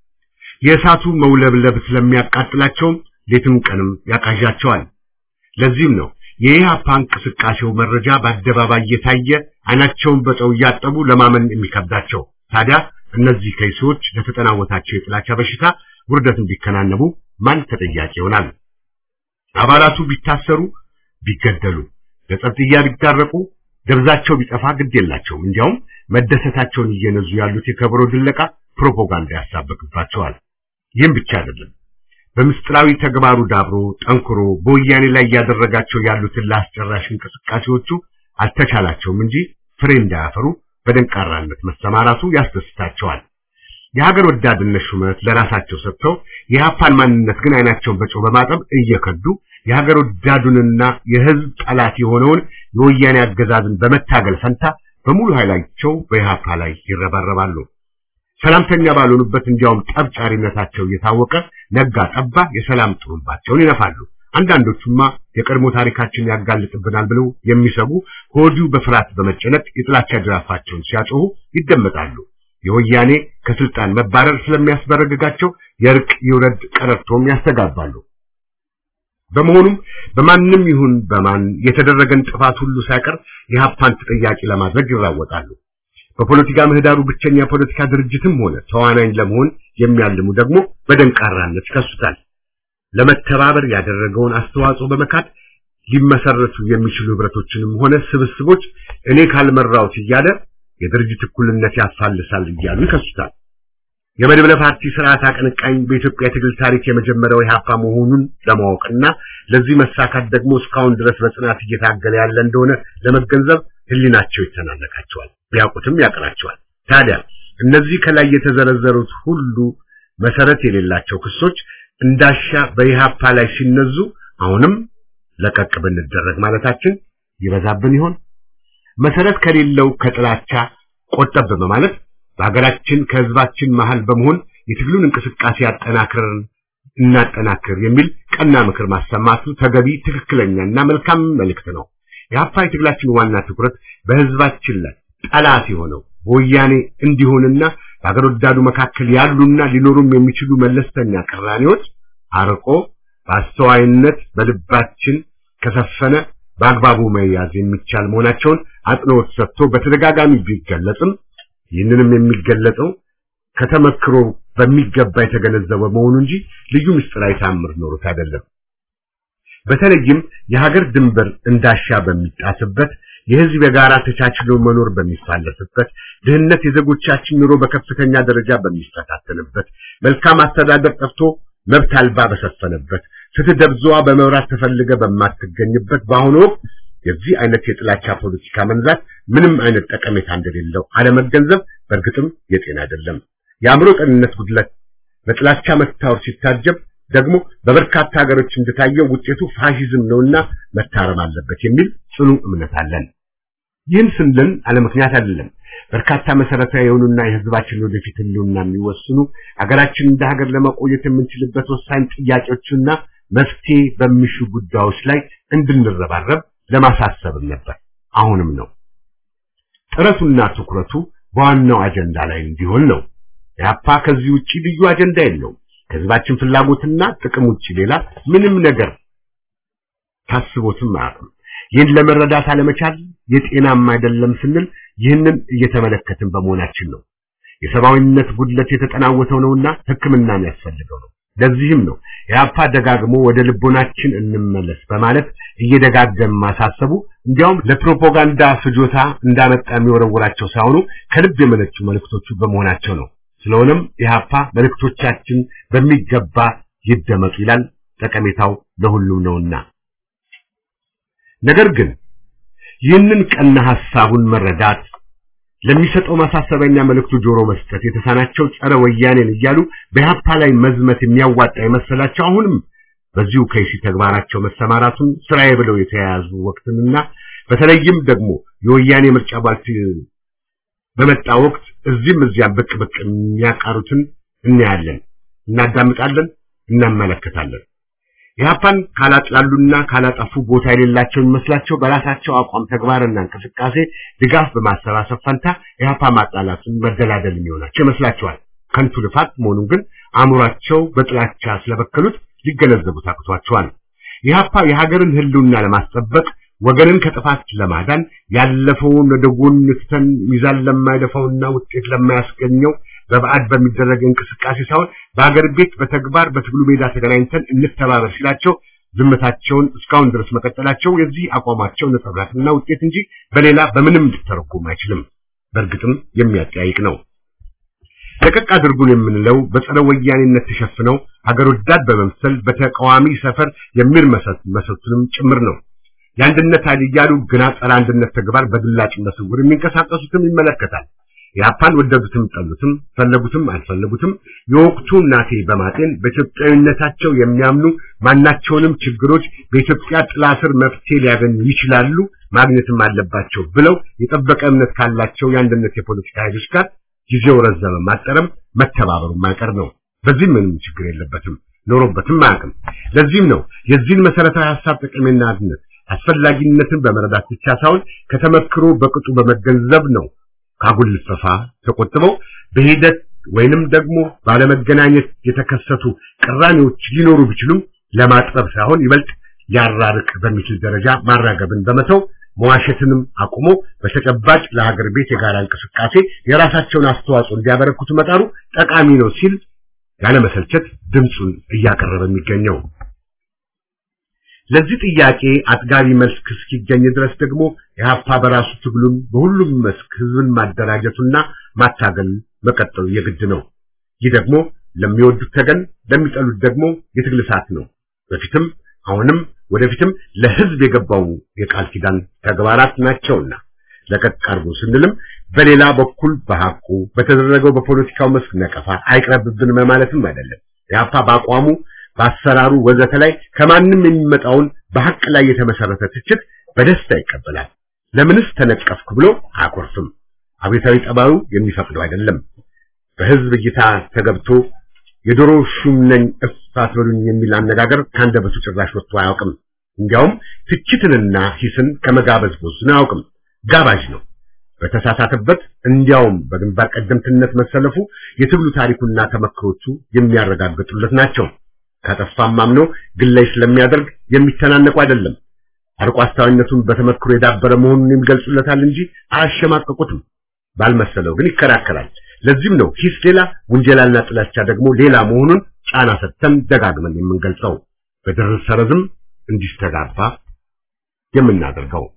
የእሳቱ መውለብለብ ስለሚያቃጥላቸው ሌትም ቀንም ያቃዣቸዋል። ለዚህም ነው የኢህአፓ እንቅስቃሴው መረጃ በአደባባይ እየታየ አይናቸውን በጨው እያጠቡ ለማመን የሚከብዳቸው። ታዲያ እነዚህ ከይሶች ለተጠናወታቸው የጥላቻ በሽታ ውርደት እንዲከናነቡ ማን ተጠያቂ ይሆናል? አባላቱ ቢታሰሩ ቢገደሉ ለጸጥያ ቢታረቁ ደብዛቸው ቢጠፋ ግድ የላቸውም። እንዲያውም መደሰታቸውን እየነዙ ያሉት የከበሮ ድለቃ ፕሮፓጋንዳ ያሳበቅባቸዋል። ይህም ብቻ አይደለም። በምስጥራዊ ተግባሩ ዳብሮ ጠንክሮ በወያኔ ላይ ያደረጋቸው ያሉትን ላስጨራሽ እንቅስቃሴዎቹ አልተቻላቸውም እንጂ ፍሬ እንዳያፈሩ በደንቃራነት መሰማራቱ ያስደስታቸዋል። የሀገር ወዳድነት ሹመት ለራሳቸው ሰጥተው የኢህአፓን ማንነት ግን አይናቸውን በጨው በማጠብ እየከዱ የሀገር ወዳዱንና የህዝብ ጠላት የሆነውን የወያኔ አገዛዝን በመታገል ፈንታ በሙሉ ኃይላቸው በኢህአፓ ላይ ይረባረባሉ። ሰላምተኛ ባልሆኑበት እንዲያውም ጠብጫሪነታቸው እየታወቀ ነጋ ጠባ የሰላም ጥሩምባቸውን ይነፋሉ። አንዳንዶቹማ የቀድሞ ታሪካችን ያጋልጥብናል ብለው የሚሰጉ ከወዲሁ በፍርሃት በመጨነቅ የጥላቻ ጅራፋቸውን ሲያጮሁ ይደመጣሉ። የወያኔ ከስልጣን መባረር ስለሚያስበረግጋቸው የእርቅ ይውረድ ቀረርቶም ያስተጋባሉ። በመሆኑም በማንም ይሁን በማን የተደረገን ጥፋት ሁሉ ሳይቀር የኢህአፓን ተጠያቂ ለማድረግ ይራወጣሉ። በፖለቲካ ምህዳሩ ብቸኛ ፖለቲካ ድርጅትም ሆነ ተዋናኝ ለመሆን የሚያልሙ ደግሞ በደንቃራነት ይከሱታል። ለመተባበር ያደረገውን አስተዋጽኦ በመካት ሊመሰረቱ የሚችሉ ህብረቶችንም ሆነ ስብስቦች እኔ ካልመራውት እያለ የድርጅት እኩልነት ያፋልሳል እያሉ ይከሱታል። የመድብለ ፓርቲ ስርዓት አቀንቃኝ በኢትዮጵያ ትግል ታሪክ የመጀመሪያው ኢህአፓ መሆኑን ለማወቅና ለዚህ መሳካት ደግሞ እስካሁን ድረስ በጽናት እየታገለ ያለ እንደሆነ ለመገንዘብ ህሊናቸው ይተናነቃቸዋል፣ ቢያውቁትም ያቀራቸዋል። ታዲያ እነዚህ ከላይ የተዘረዘሩት ሁሉ መሰረት የሌላቸው ክሶች እንዳሻ በኢህአፓ ላይ ሲነዙ አሁንም ለቀቅ ብንደረግ ማለታችን ይበዛብን ይሆን? መሰረት ከሌለው ከጥላቻ ቆጠብ በማለት በሀገራችን ከህዝባችን መሃል በመሆን የትግሉን እንቅስቃሴ እናጠናክር የሚል ቀና ምክር ማሰማቱ ተገቢ፣ ትክክለኛና መልካም መልእክት ነው። የኢህአፓ የትግላችን ዋና ትኩረት በህዝባችን ላይ ጠላት የሆነው ወያኔ እንዲሆንና በሀገር ወዳዱ መካከል ያሉና ሊኖሩም የሚችሉ መለስተኛ ቅራኔዎች አርቆ በአስተዋይነት በልባችን ከሰፈነ በአግባቡ መያዝ የሚቻል መሆናቸውን አጥኖት ሰጥቶ በተደጋጋሚ ቢገለጽም ይህንንም የሚገለጸው ከተመክሮ በሚገባ የተገነዘበ መሆኑ እንጂ ልዩ ምስጢራዊ ታምር ኖሮት አይደለም። በተለይም የሀገር ድንበር እንዳሻ በሚጣስበት፣ የህዝብ የጋራ ተቻችሎ መኖር በሚፋለስበት፣ ድህነት የዜጎቻችን ኑሮ በከፍተኛ ደረጃ በሚፈታተንበት፣ መልካም አስተዳደር ጠፍቶ መብት አልባ በሰፈነበት፣ ፍትህ ደብዛዋ በመብራት ተፈልገ በማትገኝበት በአሁኑ ወቅት የዚህ አይነት የጥላቻ ፖለቲካ መንዛት ምንም አይነት ጠቀሜታ እንደሌለው አለመገንዘብ በእርግጥም የጤና አይደለም። የአእምሮ ጤንነት ጉድለት በጥላቻ መታወር ሲታጀብ ደግሞ በበርካታ ሀገሮች እንደታየው ውጤቱ ፋሺዝም ነውና መታረም አለበት የሚል ጽኑ እምነት አለን። ይህን ስንል አለምክንያት አይደለም። በርካታ መሰረታዊ የሆኑና የህዝባችን ወደፊት ህልውና የሚወስኑ ሀገራችን እንደ ሀገር ለመቆየት የምንችልበት ወሳኝ ጥያቄዎችና መፍትሄ በሚሹ ጉዳዮች ላይ እንድንረባረብ ለማሳሰብ ነበር። አሁንም ነው። ጥረቱና ትኩረቱ በዋናው አጀንዳ ላይ እንዲሆን ነው። ኢህአፓ ከዚህ ውጪ ልዩ አጀንዳ የለውም። ከህዝባችን ፍላጎትና ጥቅም ውጪ ሌላ ምንም ነገር ታስቦትም አያውቅም። ይህን ለመረዳት አለመቻል የጤናማ አይደለም ስንል ይህንን እየተመለከትን በመሆናችን ነው። የሰብአዊነት ጉድለት የተጠናወተው ነውና ሕክምና የሚያስፈልገው ነው። ለዚህም ነው ኢህአፓ ደጋግሞ ወደ ልቦናችን እንመለስ በማለት እየደጋገመ ማሳሰቡ እንዲያውም ለፕሮፓጋንዳ ፍጆታ እንዳመጣ የሚወረወራቸው ሳይሆኑ ከልብ የመነጩ መልእክቶቹ በመሆናቸው ነው። ስለሆነም ኢህአፓ መልእክቶቻችን በሚገባ ይደመጡ ይላል። ጠቀሜታው ለሁሉም ነውና። ነገር ግን ይህንን ቀና ሐሳቡን መረዳት ለሚሰጠው ማሳሰቢያና መልእክቱ ጆሮ መስጠት የተሳናቸው ጸረ ወያኔን እያሉ በኢህአፓ ላይ መዝመት የሚያዋጣ የመሰላቸው አሁንም በዚሁ ከይሲ ተግባራቸው መሰማራቱን ስራዬ ብለው የተያያዙ ወቅትንና በተለይም ደግሞ የወያኔ ምርጫ ባልቲ በመጣ ወቅት እዚህም እዚያም ብቅ የሚያቃሩትን እናያለን፣ እናዳምጣለን፣ እናመለከታለን። ኢህአፓን ካላጥላሉና ካላጠፉ ቦታ የሌላቸው የሚመስላቸው በራሳቸው አቋም ተግባርና እንቅስቃሴ ድጋፍ በማሰባሰብ ፈንታ ኢህአፓ ማጣላቱን መደላደል የሚሆናቸው ይመስላቸዋል። ከንቱ ልፋት መሆኑን ግን አእምሯቸው በጥላቻ ስለበከሉት ሊገነዘቡት አቅቷቸዋል። ኢህአፓ የሀገርን ህልውና ለማስጠበቅ ወገንን ከጥፋት ለማዳን ያለፈውን ወደ ጎን ትተን ሚዛን ለማይደፋውና ውጤት ለማያስገኘው በባዕድ በሚደረግ እንቅስቃሴ ሳይሆን በአገር ቤት በተግባር በትግሉ ሜዳ ተገናኝተን እንተባበር ሲላቸው ዝምታቸውን እስካሁን ድረስ መቀጠላቸው የዚህ አቋማቸው ነጸብራቅና ውጤት እንጂ በሌላ በምንም ሊተረጎም አይችልም። በእርግጥም የሚያጠያይቅ ነው። ለቀቅ አድርጉን የምንለው በጸረ ወያኔነት ተሸፍነው ሀገር ወዳድ በመምሰል በተቃዋሚ ሰፈር የሚርመሰመሱትንም ጭምር ነው። የአንድነት ኃይል እያሉ ግና ጸረ አንድነት ተግባር በግላጭ መስውር የሚንቀሳቀሱትም ይመለከታል። ኢህአፓን ወደዱትም ጠሉትም ፈለጉትም አልፈለጉትም የወቅቱ ናቴ በማጤን በኢትዮጵያዊነታቸው የሚያምኑ ማናቸውንም ችግሮች በኢትዮጵያ ጥላ ስር መፍትሄ ሊያገኙ ይችላሉ ማግኘትም አለባቸው ብለው የጠበቀ እምነት ካላቸው የአንድነት የፖለቲካ ኃይሎች ጋር ጊዜው ረዘመ ማጠረም መተባበሩ ማቀር ነው። በዚህ ምንም ችግር የለበትም፣ ኖሮበትም አያውቅም። ለዚህም ነው የዚህን መሰረታዊ ሐሳብ ጥቅምና አንድነት አስፈላጊነትን በመረዳት ብቻ ሳይሆን ከተመክሮ በቅጡ በመገንዘብ ነው ካጉል ልፈፋ ተቆጥበው በሂደት ወይንም ደግሞ ባለመገናኘት የተከሰቱ ቅራኔዎች ሊኖሩ ቢችሉም ለማጥበብ ሳይሆን ይበልጥ ያራርቅ በሚችል ደረጃ ማራገብን በመተው መዋሸትንም አቁሞ በተጨባጭ ለሀገር ቤት የጋራ እንቅስቃሴ የራሳቸውን አስተዋጽኦ እንዲያበረክቱ መጣሩ ጠቃሚ ነው ሲል ያለ መሰልቸት ድምጹን እያቀረበ የሚገኘው። ለዚህ ጥያቄ አጥጋቢ መልስ እስኪገኝ ድረስ ደግሞ የሀፓ በራሱ ትግሉን በሁሉም መስክ ህዝብን ማደራጀቱና ማታገል መቀጠሉ የግድ ነው። ይህ ደግሞ ለሚወዱት ተገን ለሚጠሉት ደግሞ የትግል ሰዓት ነው። በፊትም አሁንም ወደፊትም ለህዝብ የገባው የቃል ኪዳን ተግባራት ናቸውና ለቀቅ አድርጎ ስንልም በሌላ በኩል በሐቁ በተደረገው በፖለቲካው መስክ ነቀፋ አይቅረብብን ማለትም አይደለም። የሀፓ በአቋሙ በአሰራሩ ወዘተ ላይ ከማንም የሚመጣውን በሐቅ ላይ የተመሰረተ ትችት በደስታ ይቀበላል። ለምንስ ተነቀፍኩ ብሎ አያኮርፍም። አብዮታዊ ጠባዩ የሚፈቅደው አይደለም። በህዝብ እይታ ተገብቶ የዶሮ ሹም ነኝ አትበሉኝ የሚል አነጋገር ካንደበቱ ጭራሽ ወጥቶ አያውቅም። እንዲያውም ትችትንና ሂስን ከመጋበዝ ቦዝኖ አያውቅም። ጋባዥ ነው። በተሳሳተበት እንዲያውም በግንባር ቀደምትነት መሰለፉ የትግሉ ታሪኩና ተመክሮቹ የሚያረጋግጡለት ናቸው። ካጠፋም አምኖ ግላይ ስለሚያደርግ የሚተናነቁ አይደለም። አርቆ አስተዋይነቱን በተመክሮ የዳበረ መሆኑን የሚገልጹለታል እንጂ አያሸማቀቁትም። ባልመሰለው ግን ይከራከራል። ለዚህም ነው ሂስ ሌላ ወንጀልና ጥላቻ ደግሞ ሌላ መሆኑን ጫና ሰጥተን ደጋግመን የምንገልጸው በድርብ ሰረዝም እንዲስተጋባ የምናደርገው።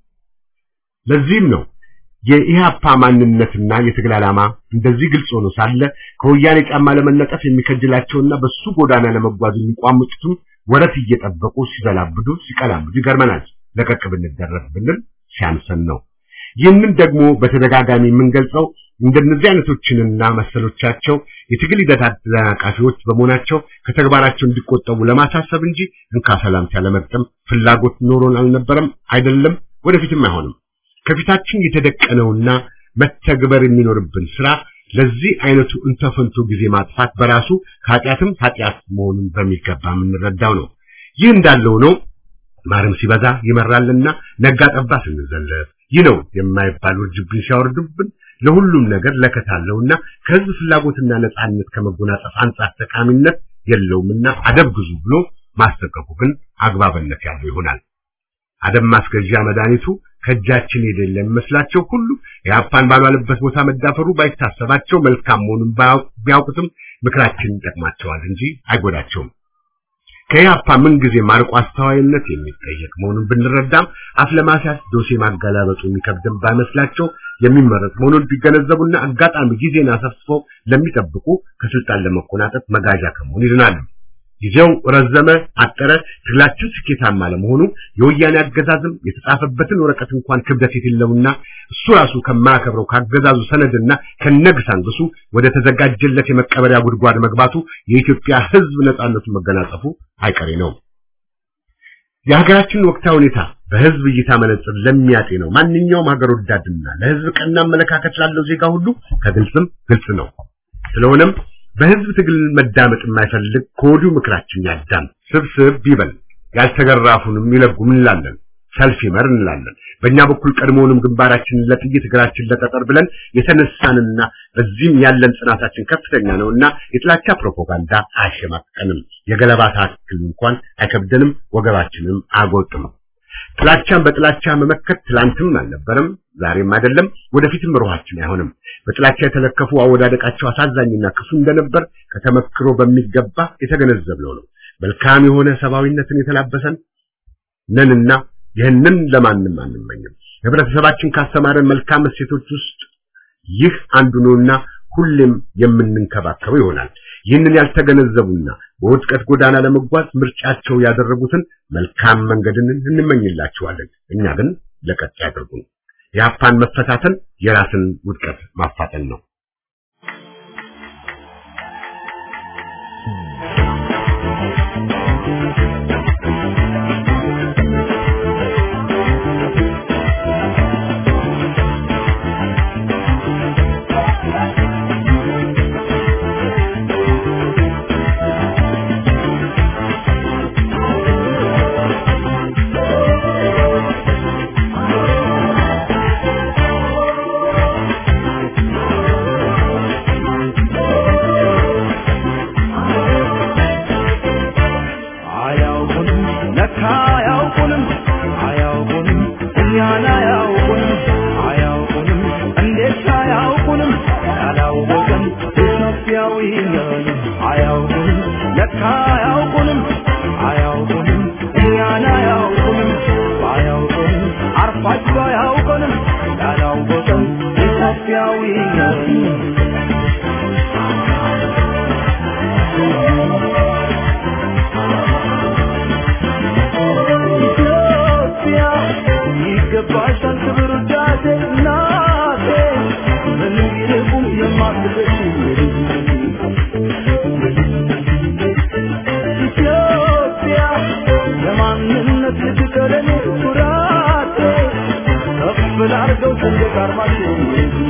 ለዚህም ነው የኢህአፓ ማንነትና የትግል ዓላማ እንደዚህ ግልጽ ሆኖ ሳለ ከወያኔ ጫማ ለመነጠፍ የሚከጅላቸውና በሱ ጎዳና ለመጓዝ የሚቋምጡትም ወረት እየጠበቁ ሲዘላብዱ ሲቀላብዱ ይገርመናል። ለቀቅ ብንደረስ ብንል ሲያንሰን ነው። ይህንን ደግሞ በተደጋጋሚ የምንገልጸው እንደነዚህ አይነቶችንና መሰሎቻቸው የትግል ሂደት አደናቃፊዎች በመሆናቸው ከተግባራቸው እንዲቆጠቡ ለማሳሰብ እንጂ እንካ ሰላምታ ለመግጠም ፍላጎት ኖሮን አልነበረም፣ አይደለም፣ ወደፊትም አይሆንም። ከፊታችን የተደቀነውና መተግበር የሚኖርብን ስራ ለዚህ አይነቱ እንተፈንቶ ጊዜ ማጥፋት በራሱ ኃጢያትም ኃጢያት መሆኑን በሚገባ የምንረዳው ነው። ይህ እንዳለው ነው ማርም ሲበዛ ይመራልና ነጋ ጠባ ስንዘለፍ ይህ ነው የማይባል ውርጅብኝ ሲያወርዱብን ለሁሉም ነገር ለከታለውና ከህዝብ ፍላጎትና ነጻነት ከመጎናጸፍ አንጻር ተቃሚነት የለውምና አደብ ግዙ ብሎ ማስተቀቁ ግን አግባብነት ያለው ይሆናል። አደብ ማስገዣ መድኃኒቱ ከጃችን የሌለ መስላቸው ሁሉ የአፓን ባሏለበት ቦታ መዳፈሩ ባይታሰባቸው መልካም መሆኑን ቢያውቁትም ምክራችን ይጠቅማቸዋል እንጂ አይጎዳቸውም። ከያፓ ምን ጊዜ ማርቆ አስተዋይነት የሚጠየቅ መሆኑን ብንረዳም አፍለማሲያስ ዶሴ ማገላበጡ የሚከብድም ባይመስላቸው የሚመረጥ መሆኑን ቢገነዘቡና አጋጣሚ ጊዜና አሰፍስፎ ለሚጠብቁ ከስልጣን ለመቆናጠጥ መጋዣ ከመሆን ይድናሉ። ጊዜው ረዘመ አጠረ ትግላችን ስኬታማ ለመሆኑ የወያኔ አገዛዝም የተጻፈበትን ወረቀት እንኳን ክብደት የሌለውና እሱ ራሱ ከማያከብረው ካገዛዙ ሰነድና ከነግሳንግሱ ወደ ተዘጋጀለት የመቀበሪያ ጉድጓድ መግባቱ የኢትዮጵያ ሕዝብ ነጻነቱን መገናጸፉ አይቀሬ ነው። የሀገራችን ወቅታዊ ሁኔታ በሕዝብ እይታ መነጽር ለሚያጤ ነው ማንኛውም ሀገር ወዳድና ለሕዝብ ቀና አመለካከት ላለው ዜጋ ሁሉ ከግልጽም ግልጽ ነው። ስለሆነም በህዝብ ትግል መዳመጥ የማይፈልግ ኮዲው ምክራችን ያዳም ስብስብ ይበል ያልተገራፉንም ይለጉም እንላለን። ሰልፍ ይመር እንላለን። በእኛ በኩል ቀድሞውንም ግንባራችን ለጥይት እግራችን ለጠጠር ብለን የተነሳንና በዚህም ያለን ጽናታችን ከፍተኛ ነውና የጥላቻ ፕሮፓጋንዳ አያሸማቅቀንም። የገለባ ታክል እንኳን አይከብደንም፣ ወገባችንም አያጎጥም። ጥላቻን በጥላቻ መመከት ትላንትም አልነበረም፣ ዛሬም አይደለም፣ ወደፊትም ሩሃችን አይሆንም። በጥላቻ የተለከፉ አወዳደቃቸው አሳዛኝና ክፉ እንደነበር ከተመክሮ በሚገባ የተገነዘብነው ነው። መልካም የሆነ ሰብአዊነትን የተላበሰን ነንና ይህንን ለማንም አንመኝም። ህብረተሰባችን ካስተማረን መልካም እሴቶች ውስጥ ይህ አንዱ ነውና ሁሌም የምንንከባከበው ይሆናል። ይህንን ያልተገነዘቡና በውድቀት ጎዳና ለመጓዝ ምርጫቸው ያደረጉትን መልካም መንገድን እንመኝላቸዋለን። እኛ ግን ለቀጥ ያድርጉን። የአፓን መፈታተን የራስን ውድቀት ማፋጠን ነው። አያውቁንም ኢትዮጵያዊ ኢትዮጵያ ይገባሻል ክብር ውዳሴ እናቴ ምንም ቢርቁም የማትደርሺ ኢትዮጵያ ለማንነት ልትቀለኔ ኩራቴ ከፍ ላርገው ሰንደቅ ዓርማሽን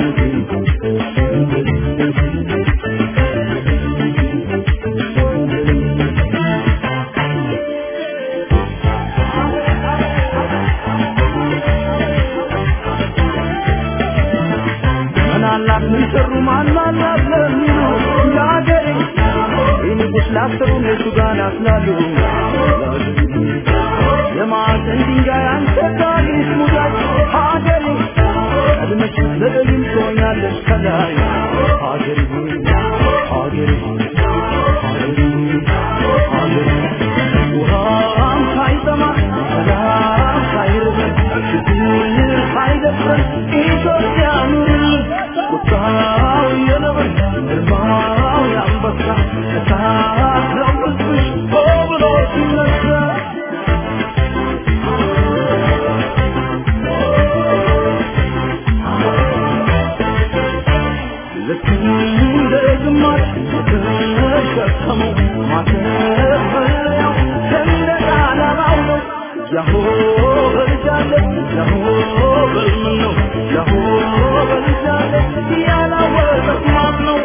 ምናላት ምንሰሩ ማናላት ለሚሉ ለአገሬ ይንቁስ ላሰሩ ነሱ ጋር ናስላሉ የማዕዘን ድንጋይ አንተ ታሪክ ሙዳይ ሀገሬ ቀድመሽ ዘገሊም ትሆኛለሽ ከላይ ሀገሬ ሀገሬ ሀገሬ ውሃም ሳይጠማ ሰላም ሳይርበን ችግር ሳይደፍረን ኢትዮጵያ ኑርልን ቁጣው የነብር ግርማው የአንበሳ እሳት ነው ሕዝብሽ ሆ ብሎ ሲነሳ ልክ እንደ ግማሽ የተሸከመው ማተፈሪያው ሰንደቅ ዓላማው ነው ያሆ በልጃለ ያሆ በልምን ነው ያሆ በልጃለ ያላወቀት ማን ነው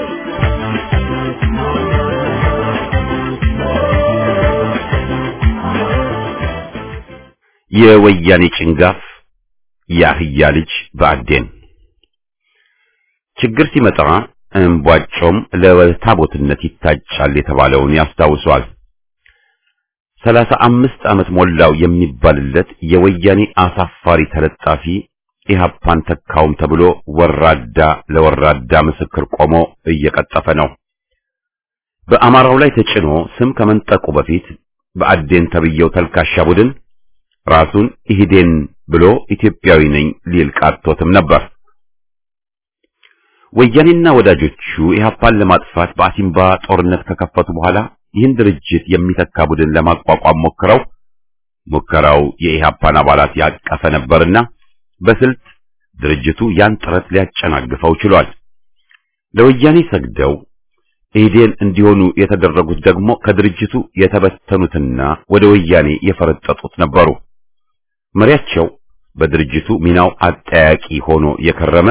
የወያኔ ጭንጋፍ ያህያ ልጅ በአዴን ችግር ሲመጣ እንቧጮም ለታቦትነት ይታጫል የተባለውን ያስታውሷል። 35 ዓመት ሞላው የሚባልለት የወያኔ አሳፋሪ ተለጣፊ ኢህአፓን ተካውም ተብሎ ወራዳ ለወራዳ ምስክር ቆሞ እየቀጠፈ ነው። በአማራው ላይ ተጭኖ ስም ከመንጠቁ በፊት በአዴን ተብየው ተልካሻ ቡድን ራሱን ኢህዴን ብሎ ኢትዮጵያዊ ነኝ ሊል ቃቶትም ነበር። ወያኔና ወዳጆቹ ኢህአፓን ለማጥፋት በአሲምባ ጦርነት ከከፈቱ በኋላ ይህን ድርጅት የሚተካ ቡድን ለማቋቋም ሙከራው የኢህአፓን አባላት ያቀፈ ነበርና በስልት ድርጅቱ ያን ጥረት ሊያጨናግፈው ችሏል። ለወያኔ ሰግደው ኢህዴን እንዲሆኑ የተደረጉት ደግሞ ከድርጅቱ የተበተኑትና ወደ ወያኔ የፈረጠጡት ነበሩ። መሪያቸው በድርጅቱ ሚናው አጠያቂ ሆኖ የከረመ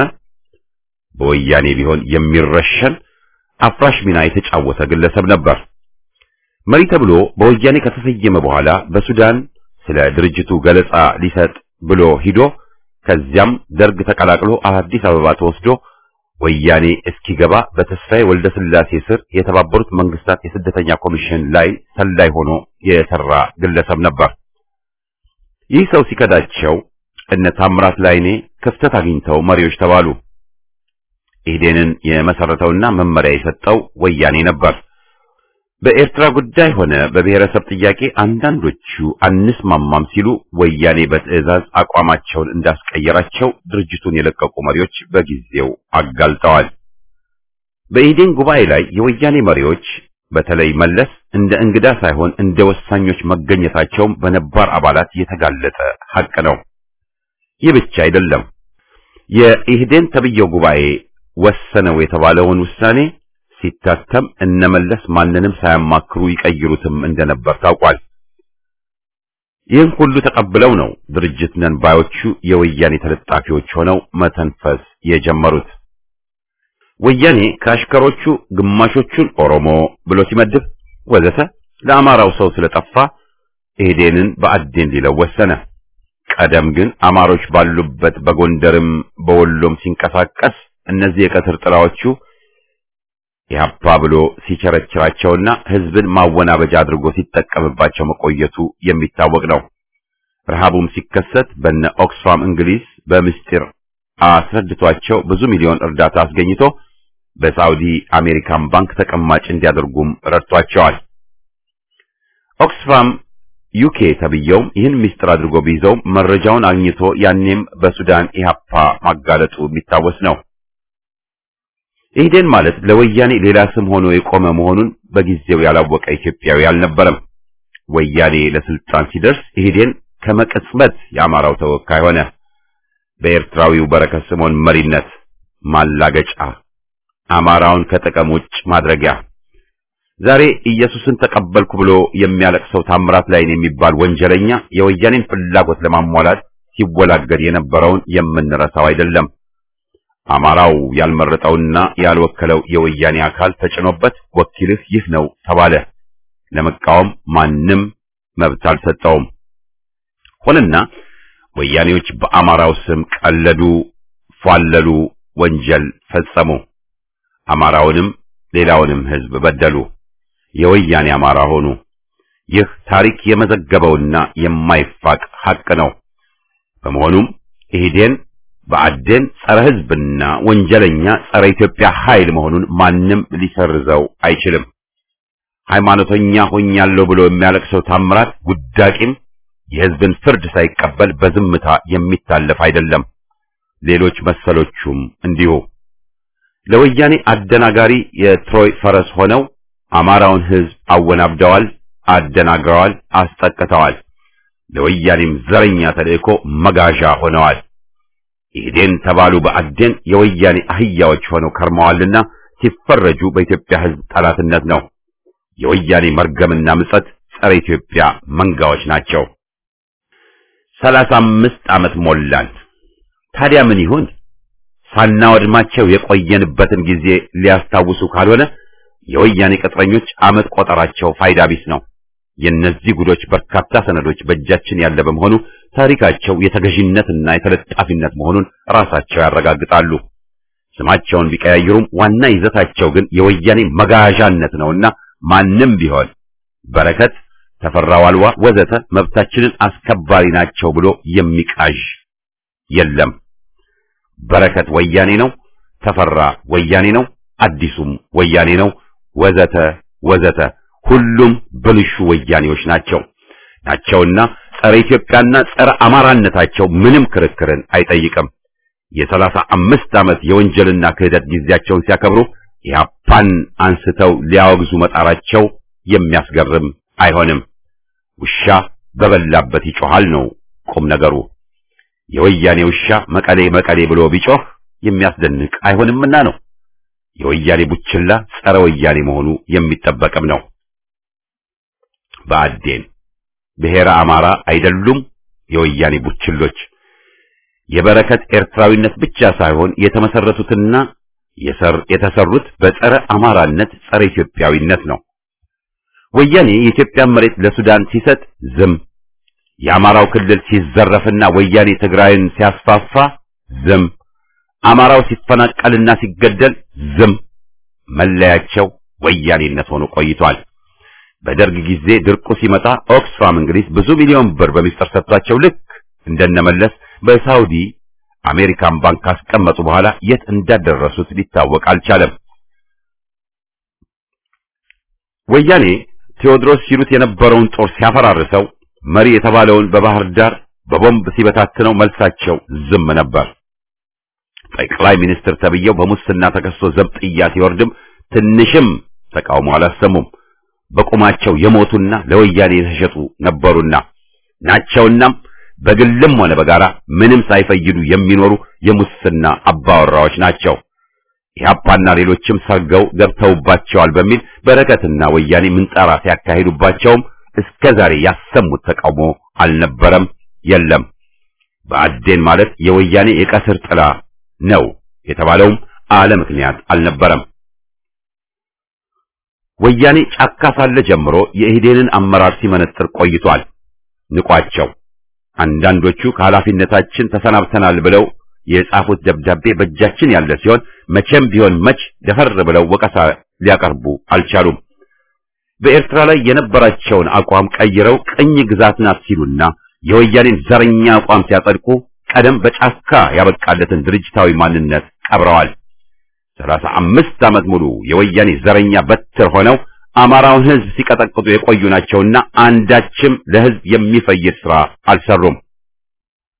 በወያኔ ቢሆን የሚረሸን አፍራሽ ሚና የተጫወተ ግለሰብ ነበር። መሪ ተብሎ በወያኔ ከተሰየመ በኋላ በሱዳን ስለ ድርጅቱ ገለጻ ሊሰጥ ብሎ ሂዶ ከዚያም ደርግ ተቀላቅሎ አዲስ አበባ ተወስዶ ወያኔ እስኪገባ በተስፋዬ ወልደ ስላሴ ስር የተባበሩት መንግስታት የስደተኛ ኮሚሽን ላይ ሰላይ ሆኖ የሰራ ግለሰብ ነበር። ይህ ሰው ሲከዳቸው እነ ታምራት ላይኔ ክፍተት አግኝተው መሪዎች ተባሉ። ኢህዴንን የመሰረተውና መመሪያ የሰጠው ወያኔ ነበር። በኤርትራ ጉዳይ ሆነ በብሔረሰብ ጥያቄ አንዳንዶቹ አንስማማም ሲሉ ወያኔ በትዕዛዝ አቋማቸውን እንዳስቀየራቸው ድርጅቱን የለቀቁ መሪዎች በጊዜው አጋልጠዋል። በኢህዴን ጉባኤ ላይ የወያኔ መሪዎች በተለይ መለስ እንደ እንግዳ ሳይሆን እንደ ወሳኞች መገኘታቸው በነባር አባላት የተጋለጠ ሐቅ ነው። ይህ ብቻ አይደለም። የኢህዴን ተብየው ጉባኤ ወሰነው የተባለውን ውሳኔ ሲታተም እነመለስ ማንንም ሳያማክሩ ይቀይሩትም እንደነበር ታውቋል። ይህን ሁሉ ተቀብለው ነው ድርጅት ነን ባዮቹ የወያኔ ተለጣፊዎች ሆነው መተንፈስ የጀመሩት። ወያኔ ከአሽከሮቹ ግማሾቹን ኦሮሞ ብሎ ሲመድብ ወዘተ ለአማራው ሰው ስለጠፋ ኢህዴንን በአዴን ሊለው ወሰነ። ቀደም ግን አማሮች ባሉበት በጎንደርም በወሎም ሲንቀሳቀስ እነዚህ የቀትር ጥላዎቹ ኢህአፓ ብሎ ሲቸረችራቸውና ህዝብን ማወናበጃ አድርጎ ሲጠቀምባቸው መቆየቱ የሚታወቅ ነው። ረሃቡም ሲከሰት በነ ኦክስፋም እንግሊዝ በምስጢር አስረድቷቸው ብዙ ሚሊዮን እርዳታ አስገኝቶ በሳውዲ አሜሪካን ባንክ ተቀማጭ እንዲያደርጉም ረድቷቸዋል። ኦክስፋም ዩኬ ተብየው ይህን ምስጢር አድርጎ ቢይዘው መረጃውን አግኝቶ ያኔም በሱዳን ኢህአፓ ማጋለጡ የሚታወስ ነው። ኢህዴን ማለት ለወያኔ ሌላ ስም ሆኖ የቆመ መሆኑን በጊዜው ያላወቀ ኢትዮጵያዊ አልነበረም። ወያኔ ለስልጣን ሲደርስ ኢህዴን ከመቅጽበት የአማራው ተወካይ ሆነ። በኤርትራዊው በረከት ስምዖን መሪነት ማላገጫ፣ አማራውን ከጥቅም ውጭ ማድረጊያ። ዛሬ ኢየሱስን ተቀበልኩ ብሎ የሚያለቅሰው ታምራት ላይን የሚባል ወንጀለኛ የወያኔን ፍላጎት ለማሟላት ሲወላገድ የነበረውን የምንረሳው አይደለም። አማራው ያልመረጠውና ያልወከለው የወያኔ አካል ተጭኖበት ወኪልህ ይህ ነው ተባለ። ለመቃወም ማንም መብት አልሰጠውም። ሆነና ወያኔዎች በአማራው ስም ቀለዱ፣ ፏለሉ፣ ወንጀል ፈጸሙ። አማራውንም ሌላውንም ህዝብ በደሉ። የወያኔ አማራ ሆኑ። ይህ ታሪክ የመዘገበውና የማይፋቅ ሐቅ ነው። በመሆኑም ኢህዴን በአዴን ጸረ ህዝብና ወንጀለኛ ጸረ ኢትዮጵያ ኃይል መሆኑን ማንም ሊሰርዘው አይችልም። ሃይማኖተኛ ሆኛለሁ ብሎ የሚያለቅሰው ታምራት ጉዳቂም የህዝብን ፍርድ ሳይቀበል በዝምታ የሚታለፍ አይደለም። ሌሎች መሰሎቹም እንዲሁ ለወያኔ አደናጋሪ የትሮይ ፈረስ ሆነው አማራውን ህዝብ አወናብደዋል፣ አደናግረዋል፣ አስጠቅተዋል። ለወያኔም ዘረኛ ተልእኮ መጋዣ ሆነዋል። ኢህዴን ተባሉ በአዴን የወያኔ አህያዎች ሆነው ከርመዋልና ሲፈረጁ በኢትዮጵያ ህዝብ ጠላትነት ነው። የወያኔ መርገምና ምጸት ጸረ ኢትዮጵያ መንጋዎች ናቸው። 35 ዓመት ሞላን። ታዲያ ምን ይሁን? ሳናወድማቸው የቆየንበትን ጊዜ ሊያስታውሱ ካልሆነ የወያኔ ቅጥረኞች ዓመት ቆጠራቸው ፋይዳ ቢስ ነው። የነዚህ ጉዶች በርካታ ሰነዶች በእጃችን ያለ በመሆኑ ታሪካቸው የተገዥነትና የተለጣፊነት መሆኑን ራሳቸው ያረጋግጣሉ። ስማቸውን ቢቀያይሩም ዋና ይዘታቸው ግን የወያኔ መጋዣነት ነውና ማንም ቢሆን በረከት፣ ተፈራ ዋልዋ ወዘተ መብታችንን አስከባሪ ናቸው ብሎ የሚቃዥ የለም። በረከት ወያኔ ነው፣ ተፈራ ወያኔ ነው፣ አዲሱም ወያኔ ነው፣ ወዘተ ወዘተ ሁሉም ብልሹ ወያኔዎች ናቸውና ጸረ ኢትዮጵያና ጸረ አማራነታቸው ምንም ክርክርን አይጠይቅም። የ35 ዓመት የወንጀልና ክህደት ጊዜያቸውን ሲያከብሩ ኢህአፓን አንስተው ሊያወግዙ መጣራቸው የሚያስገርም አይሆንም። ውሻ በበላበት ይጮሃል ነው ቁም ነገሩ። የወያኔ ውሻ መቀሌ መቀሌ ብሎ ቢጮህ የሚያስደንቅ አይሆንምና ነው። የወያኔ ቡችላ ጸረ ወያኔ መሆኑ የሚጠበቅም ነው። በአዴን ብሔረ አማራ አይደሉም የወያኔ ቡችሎች። የበረከት ኤርትራዊነት ብቻ ሳይሆን የተመሰረቱትና የተሰሩት በጸረ አማራነት ጸረ ኢትዮጵያዊነት ነው። ወያኔ የኢትዮጵያን መሬት ለሱዳን ሲሰጥ ዝም፣ የአማራው ክልል ሲዘረፍና ወያኔ ትግራይን ሲያስፋፋ ዝም፣ አማራው ሲፈናቀልና ሲገደል ዝም። መለያቸው ወያኔነት ሆኖ ቆይቷል። በደርግ ጊዜ ድርቁ ሲመጣ ኦክስፋም እንግሊዝ ብዙ ሚሊዮን ብር በሚስጥር ሰጥቷቸው ልክ እንደነመለስ በሳውዲ አሜሪካን ባንክ ካስቀመጡ በኋላ የት እንዳደረሱት ሊታወቅ አልቻለም። ወያኔ ቴዎድሮስ ሲሉት የነበረውን ጦር ሲያፈራርሰው መሪ የተባለውን በባህር ዳር በቦምብ ሲበታትነው መልሳቸው ዝም ነበር። ጠቅላይ ሚኒስትር ተብየው በሙስና ተከሶ ዘብጥያ ሲወርድም ትንሽም ተቃውሞ አላሰሙም። በቁማቸው የሞቱና ለወያኔ የተሸጡ ነበሩና ናቸውናም በግልም ሆነ በጋራ ምንም ሳይፈይዱ የሚኖሩ የሙስና አባወራዎች ናቸው። ኢህአፓና ሌሎችም ሰርገው ገብተውባቸዋል በሚል በረከትና ወያኔ ምንጣራ ሲያካሂዱባቸውም እስከዛሬ ያሰሙት ተቃውሞ አልነበረም፣ የለም። በአዴን ማለት የወያኔ የቀስር ጥላ ነው የተባለውም አለ ምክንያት አልነበረም። ወያኔ ጫካ ሳለ ጀምሮ የኢህዴንን አመራር ሲመነጥር ቆይቷል። ንቋቸው አንዳንዶቹ ከኃላፊነታችን ተሰናብተናል ብለው የጻፉት ደብዳቤ በእጃችን ያለ ሲሆን መቼም ቢሆን መች ደፈር ብለው ወቀሳ ሊያቀርቡ አልቻሉም። በኤርትራ ላይ የነበራቸውን አቋም ቀይረው ቅኝ ግዛት ናት ሲሉና የወያኔን ዘረኛ አቋም ሲያጸድቁ ቀደም በጫካ ያበቃለትን ድርጅታዊ ማንነት ቀብረዋል። 35 ዓመት ሙሉ የወያኔ ዘረኛ በትር ሆነው አማራውን ሕዝብ ሲቀጠቅጡ የቆዩ ናቸውና አንዳችም ለሕዝብ የሚፈይድ ሥራ አልሰሩም።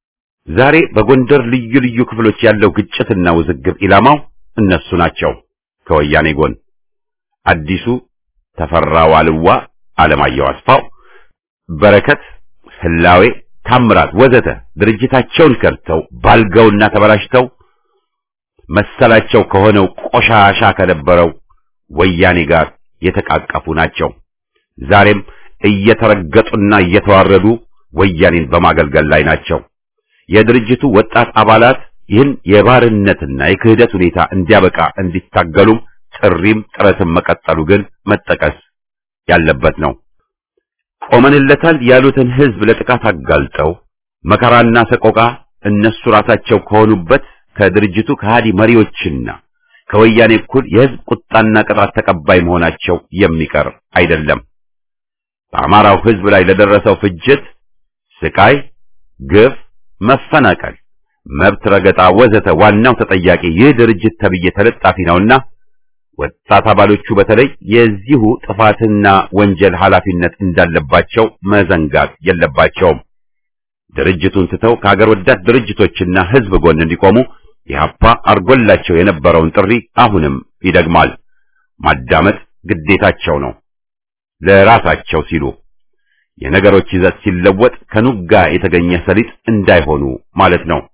ዛሬ በጎንደር ልዩ ልዩ ክፍሎች ያለው ግጭትና ውዝግብ ኢላማው እነሱ ናቸው። ከወያኔ ጎን አዲሱ ተፈራ ዋልዋ፣ አለማየሁ አስፋው፣ በረከት ህላዌ፣ ታምራት ወዘተ ድርጅታቸውን ከርተው ባልገውና ተበላሽተው መሰላቸው ከሆነው ቆሻሻ ከነበረው ወያኔ ጋር የተቃቀፉ ናቸው። ዛሬም እየተረገጡና እየተዋረዱ ወያኔን በማገልገል ላይ ናቸው። የድርጅቱ ወጣት አባላት ይህን የባርነትና የክህደት ሁኔታ እንዲያበቃ እንዲታገሉም ጥሪም ጥረትም መቀጠሉ ግን መጠቀስ ያለበት ነው። ቆመንለታል ያሉትን ህዝብ ለጥቃት አጋልጠው መከራና ሰቆቃ እነሱ ራሳቸው ከሆኑበት ከድርጅቱ ከሃዲ መሪዎችና ከወያኔ እኩል የህዝብ ቁጣና ቅጣት ተቀባይ መሆናቸው የሚቀር አይደለም። በአማራው ህዝብ ላይ ለደረሰው ፍጅት፣ ስቃይ፣ ግፍ፣ መፈናቀል፣ መብት ረገጣ ወዘተ ዋናው ተጠያቂ ይህ ድርጅት ተብዬ ተለጣፊ ነውና ወጣት አባሎቹ በተለይ የዚሁ ጥፋትና ወንጀል ኃላፊነት እንዳለባቸው መዘንጋት የለባቸውም። ድርጅቱን ትተው ከሀገር ወዳድ ድርጅቶችና ህዝብ ጎን እንዲቆሙ ኢህአፓ አርጎላቸው የነበረውን ጥሪ አሁንም ይደግማል። ማዳመጥ ግዴታቸው ነው፣ ለራሳቸው ሲሉ የነገሮች ይዘት ሲለወጥ ከኑጋ የተገኘ ሰሊጥ እንዳይሆኑ ማለት ነው።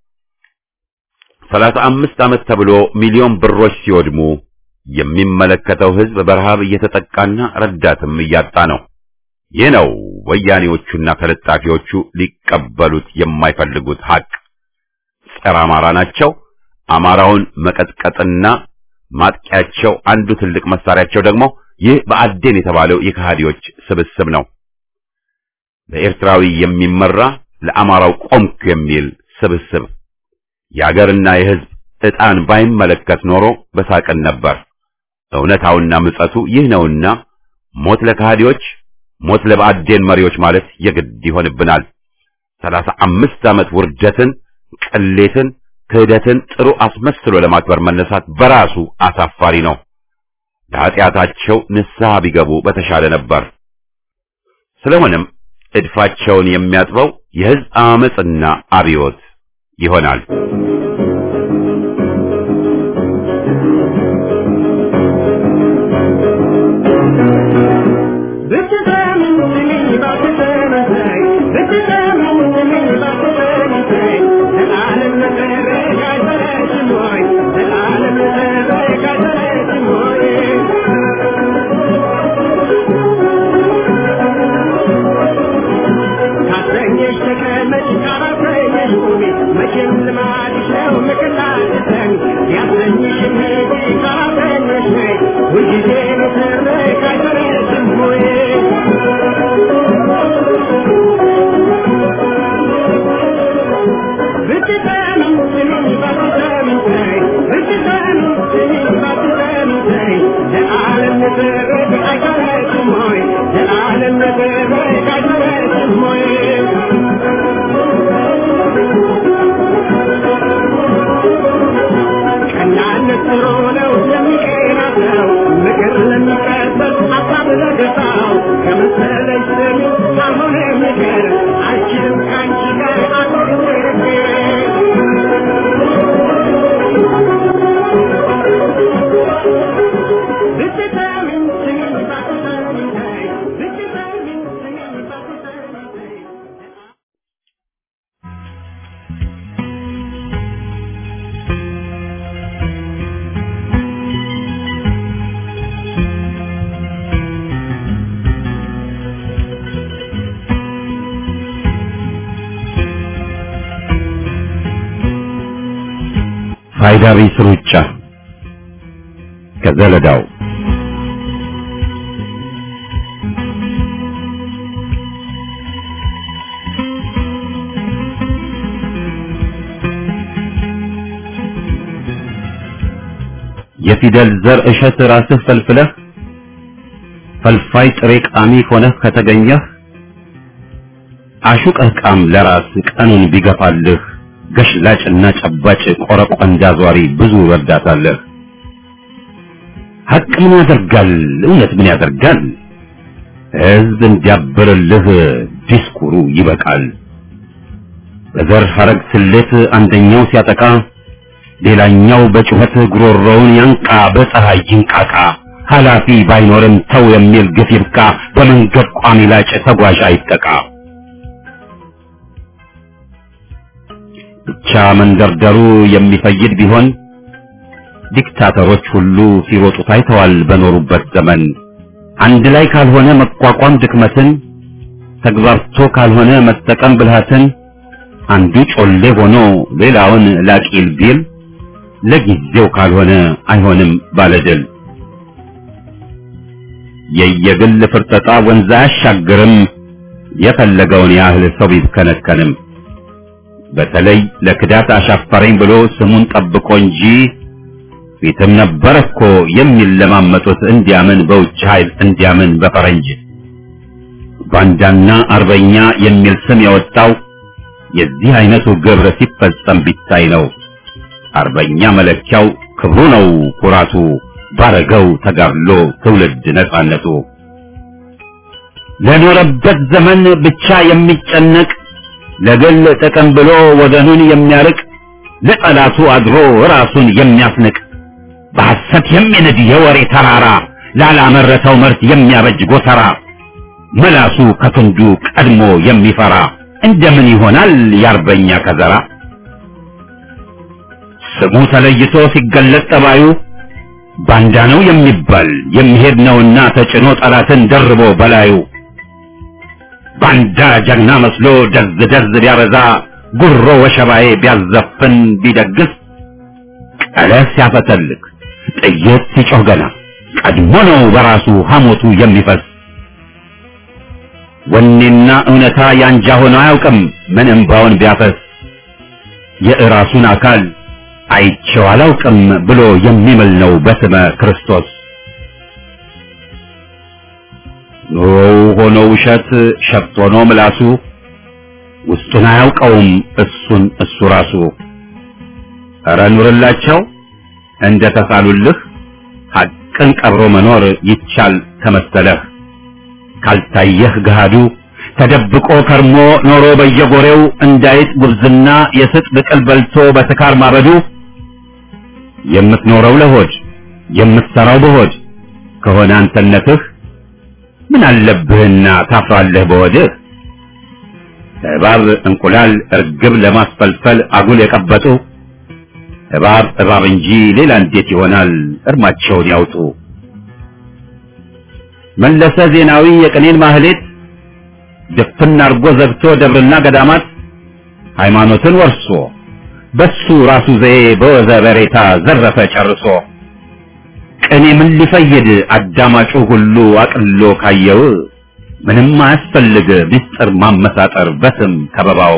35 ዓመት ተብሎ ሚሊዮን ብሮች ሲወድሙ የሚመለከተው ህዝብ በረሃብ እየተጠቃና ረዳትም እያጣ ነው። ይህ ነው ወያኔዎቹና ተለጣፊዎቹ ሊቀበሉት የማይፈልጉት ሀቅ። ጸረ አማራ ናቸው። አማራውን መቀጥቀጥና ማጥቂያቸው አንዱ ትልቅ መሳሪያቸው ደግሞ ይህ በአዴን የተባለው የከሃዲዎች ስብስብ ነው። በኤርትራዊ የሚመራ ለአማራው ቆምኩ የሚል ስብስብ የአገርና የህዝብ ዕጣን ባይመለከት ኖሮ በሳቅን ነበር። እውነታውና ምጸቱ ይህ ነውና ሞት ለከሃዲዎች፣ ሞት ለባዕዴን መሪዎች ማለት የግድ ይሆንብናል። 35 ዓመት ውርደትን፣ ቅሌትን፣ ክህደትን ጥሩ አስመስሎ ለማክበር መነሳት በራሱ አሳፋሪ ነው። ለኃጢአታቸው ንስሐ ቢገቡ በተሻለ ነበር። ስለሆነም እድፋቸውን የሚያጥበው የህዝብ አመጽና አብዮት ይሆናል። ፋይዳ ቢስ ሩጫ ከዘለዳው የፊደል ዘር እሸት ራስህ ፈልፍለህ ፈልፋይ ጥሬ ቃሚ ሆነህ ከተገኘህ አሹቀህ ቃም ለራስ ቀኑን ቢገፋልህ ገሽላጭና ጨባጭ ቆረቆንዳ ዟሪ ብዙ ረዳታለህ። ሐቅ ምን ያደርጋል? እውነት ምን ያደርጋል? ሕዝብ እንዲያብርልህ ዲስኩሩ ይበቃል። በዘር ሐረግ ስሌት አንደኛው ሲያጠቃ ሌላኛው በጩኸት ጉሮሮውን ያንቃ በፀሐይ ይንቃቃ ኃላፊ ባይኖርም ተው የሚል ግፍ ይብቃ በመንገድ ቋሚ ላጭ ተጓዥ አይጠቃ ብቻ መንደርደሩ የሚፈይድ ቢሆን ዲክታተሮች ሁሉ ሲሮጡ ታይተዋል በኖሩበት ዘመን አንድ ላይ ካልሆነ መቋቋም ድክመትን ተግባርቶ ካልሆነ መጠቀም ብልሃትን አንዱ ጮሌ ሆኖ ሌላውን ላቂል ቢል ለጊዜው ካልሆነ አይሆንም ባለድል የየግል ፍርጠጣ ወንዝ አያሻግርም የፈለገውን ያህል ሰው ቢከነከንም በተለይ ለክዳት አሻፈረኝ ብሎ ስሙን ጠብቆ እንጂ ፊትም ነበር እኮ የሚለማመጡት እንዲያምን በውጭ ኃይል እንዲያምን በፈረንጅ ባንዳና አርበኛ የሚል ስም ያወጣው የዚህ አይነቱ ግብር ሲፈጸም ቢታይ ነው አርበኛ መለኪያው ክብሩ ነው ኩራቱ ባረገው ተጋድሎ ትውልድ ነጻነቱ ለኖረበት ዘመን ብቻ የሚጨነቅ ለግል ጥቅም ብሎ ወገኑን የሚያርቅ ለጠላቱ አድሮ ራሱን የሚያስንቅ በሐሰት የሚነድ የወሬ ተራራ ላላመረተው ምርት የሚያበጅ ጎተራ መላሱ ከክንዱ ቀድሞ የሚፈራ እንደምን ይሆናል የአርበኛ ከዘራ ስሙ ተለይቶ ሲገለጥ ጠባዩ ባንዳ ነው የሚባል የሚሄድ ነውና ተጭኖ ጠላትን ደርቦ በላዩ ባንዳ ጀግና መስሎ ደዝ ቢያበዛ ጉሮ ወሸባዬ ቢያዘፍን ቢደግስ ቀለስ ሲያፈተልክ ጥይት ሲጮህ ገና ቀድሞ ነው በራሱ ሐሞቱ የሚፈስ ወኔና እውነታ ያንጃ ሆኖ አያውቅም ምን እንባውን ቢያፈስ የራሱን አካል አይቼው አላውቅም ብሎ የሚምል ነው በስመ ክርስቶስ ኑሮው ሆኖ ውሸት ሸፍቶ ሆኖ ምላሱ ውስጡን አያውቀውም እሱን እሱ ራሱ ኧረ ኑርላቸው እንደ ተሳሉልህ ሐቅን ቀብሮ መኖር ይቻል ከመሰለህ ካልታየህ ገሃዱ ተደብቆ ከርሞ ኖሮ በየጎሬው እንዳይጥ ጉብዝና የስጥ ብቅል በልቶ በስካር ማበዱ የምትኖረው ለሆድ የምትሰራው በሆድ ከሆነ አንተነትህ ምን አለብህና ታፍራለህ በወድህ እባብ እንቁላል እርግብ ለማስፈልፈል አጉል የቀበጡ እባብ እንጂ ሌላ እንዴት ይሆናል እርማቸውን ያውጡ መለሰ ዜናዊ የቅኔን ማህሌት ድፍን አርጎ ዘግቶ ደብርና ገዳማት ሃይማኖትን ወርሶ በሱ ራሱ ዘዬ በወዘ በሬታ ዘረፈ ጨርሶ ቅኔ ምን ሊፈይድ አዳማጩ ሁሉ አቅሎ ካየው ምንም አያስፈልግ ምስጢር ማመሳጠር በስም ከበባው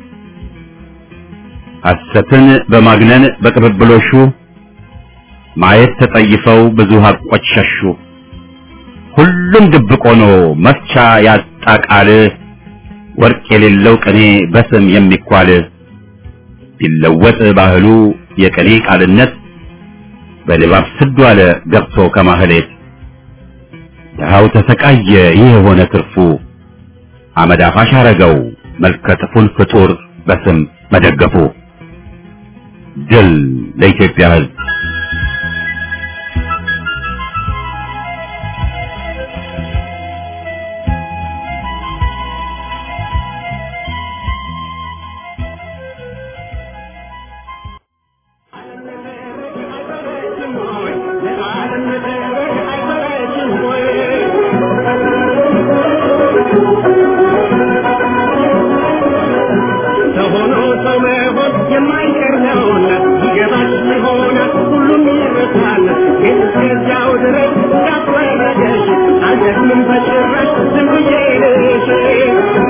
ሐሰትን በማግነን በቅብብሎሹ ማየት ተጠይፈው ብዙ ሀቆች ሸሹ ሁሉም ድብቅ ሆኖ መፍቻ ያጣ ቃል ወርቅ የሌለው ቅኔ በስም የሚኳል ቢለወጥ ባህሉ የቅኔ ቃልነት በልባብ ስዱ አለ ገብቶ ከማህሌት ድሃው ተሰቃየ ይህ ሆነ ትርፉ አመድ አፋሽ አረገው መልከጥፉን ፍጡር በስም መደገፉ ድል ለኢትዮጵያ ሕዝብ I'm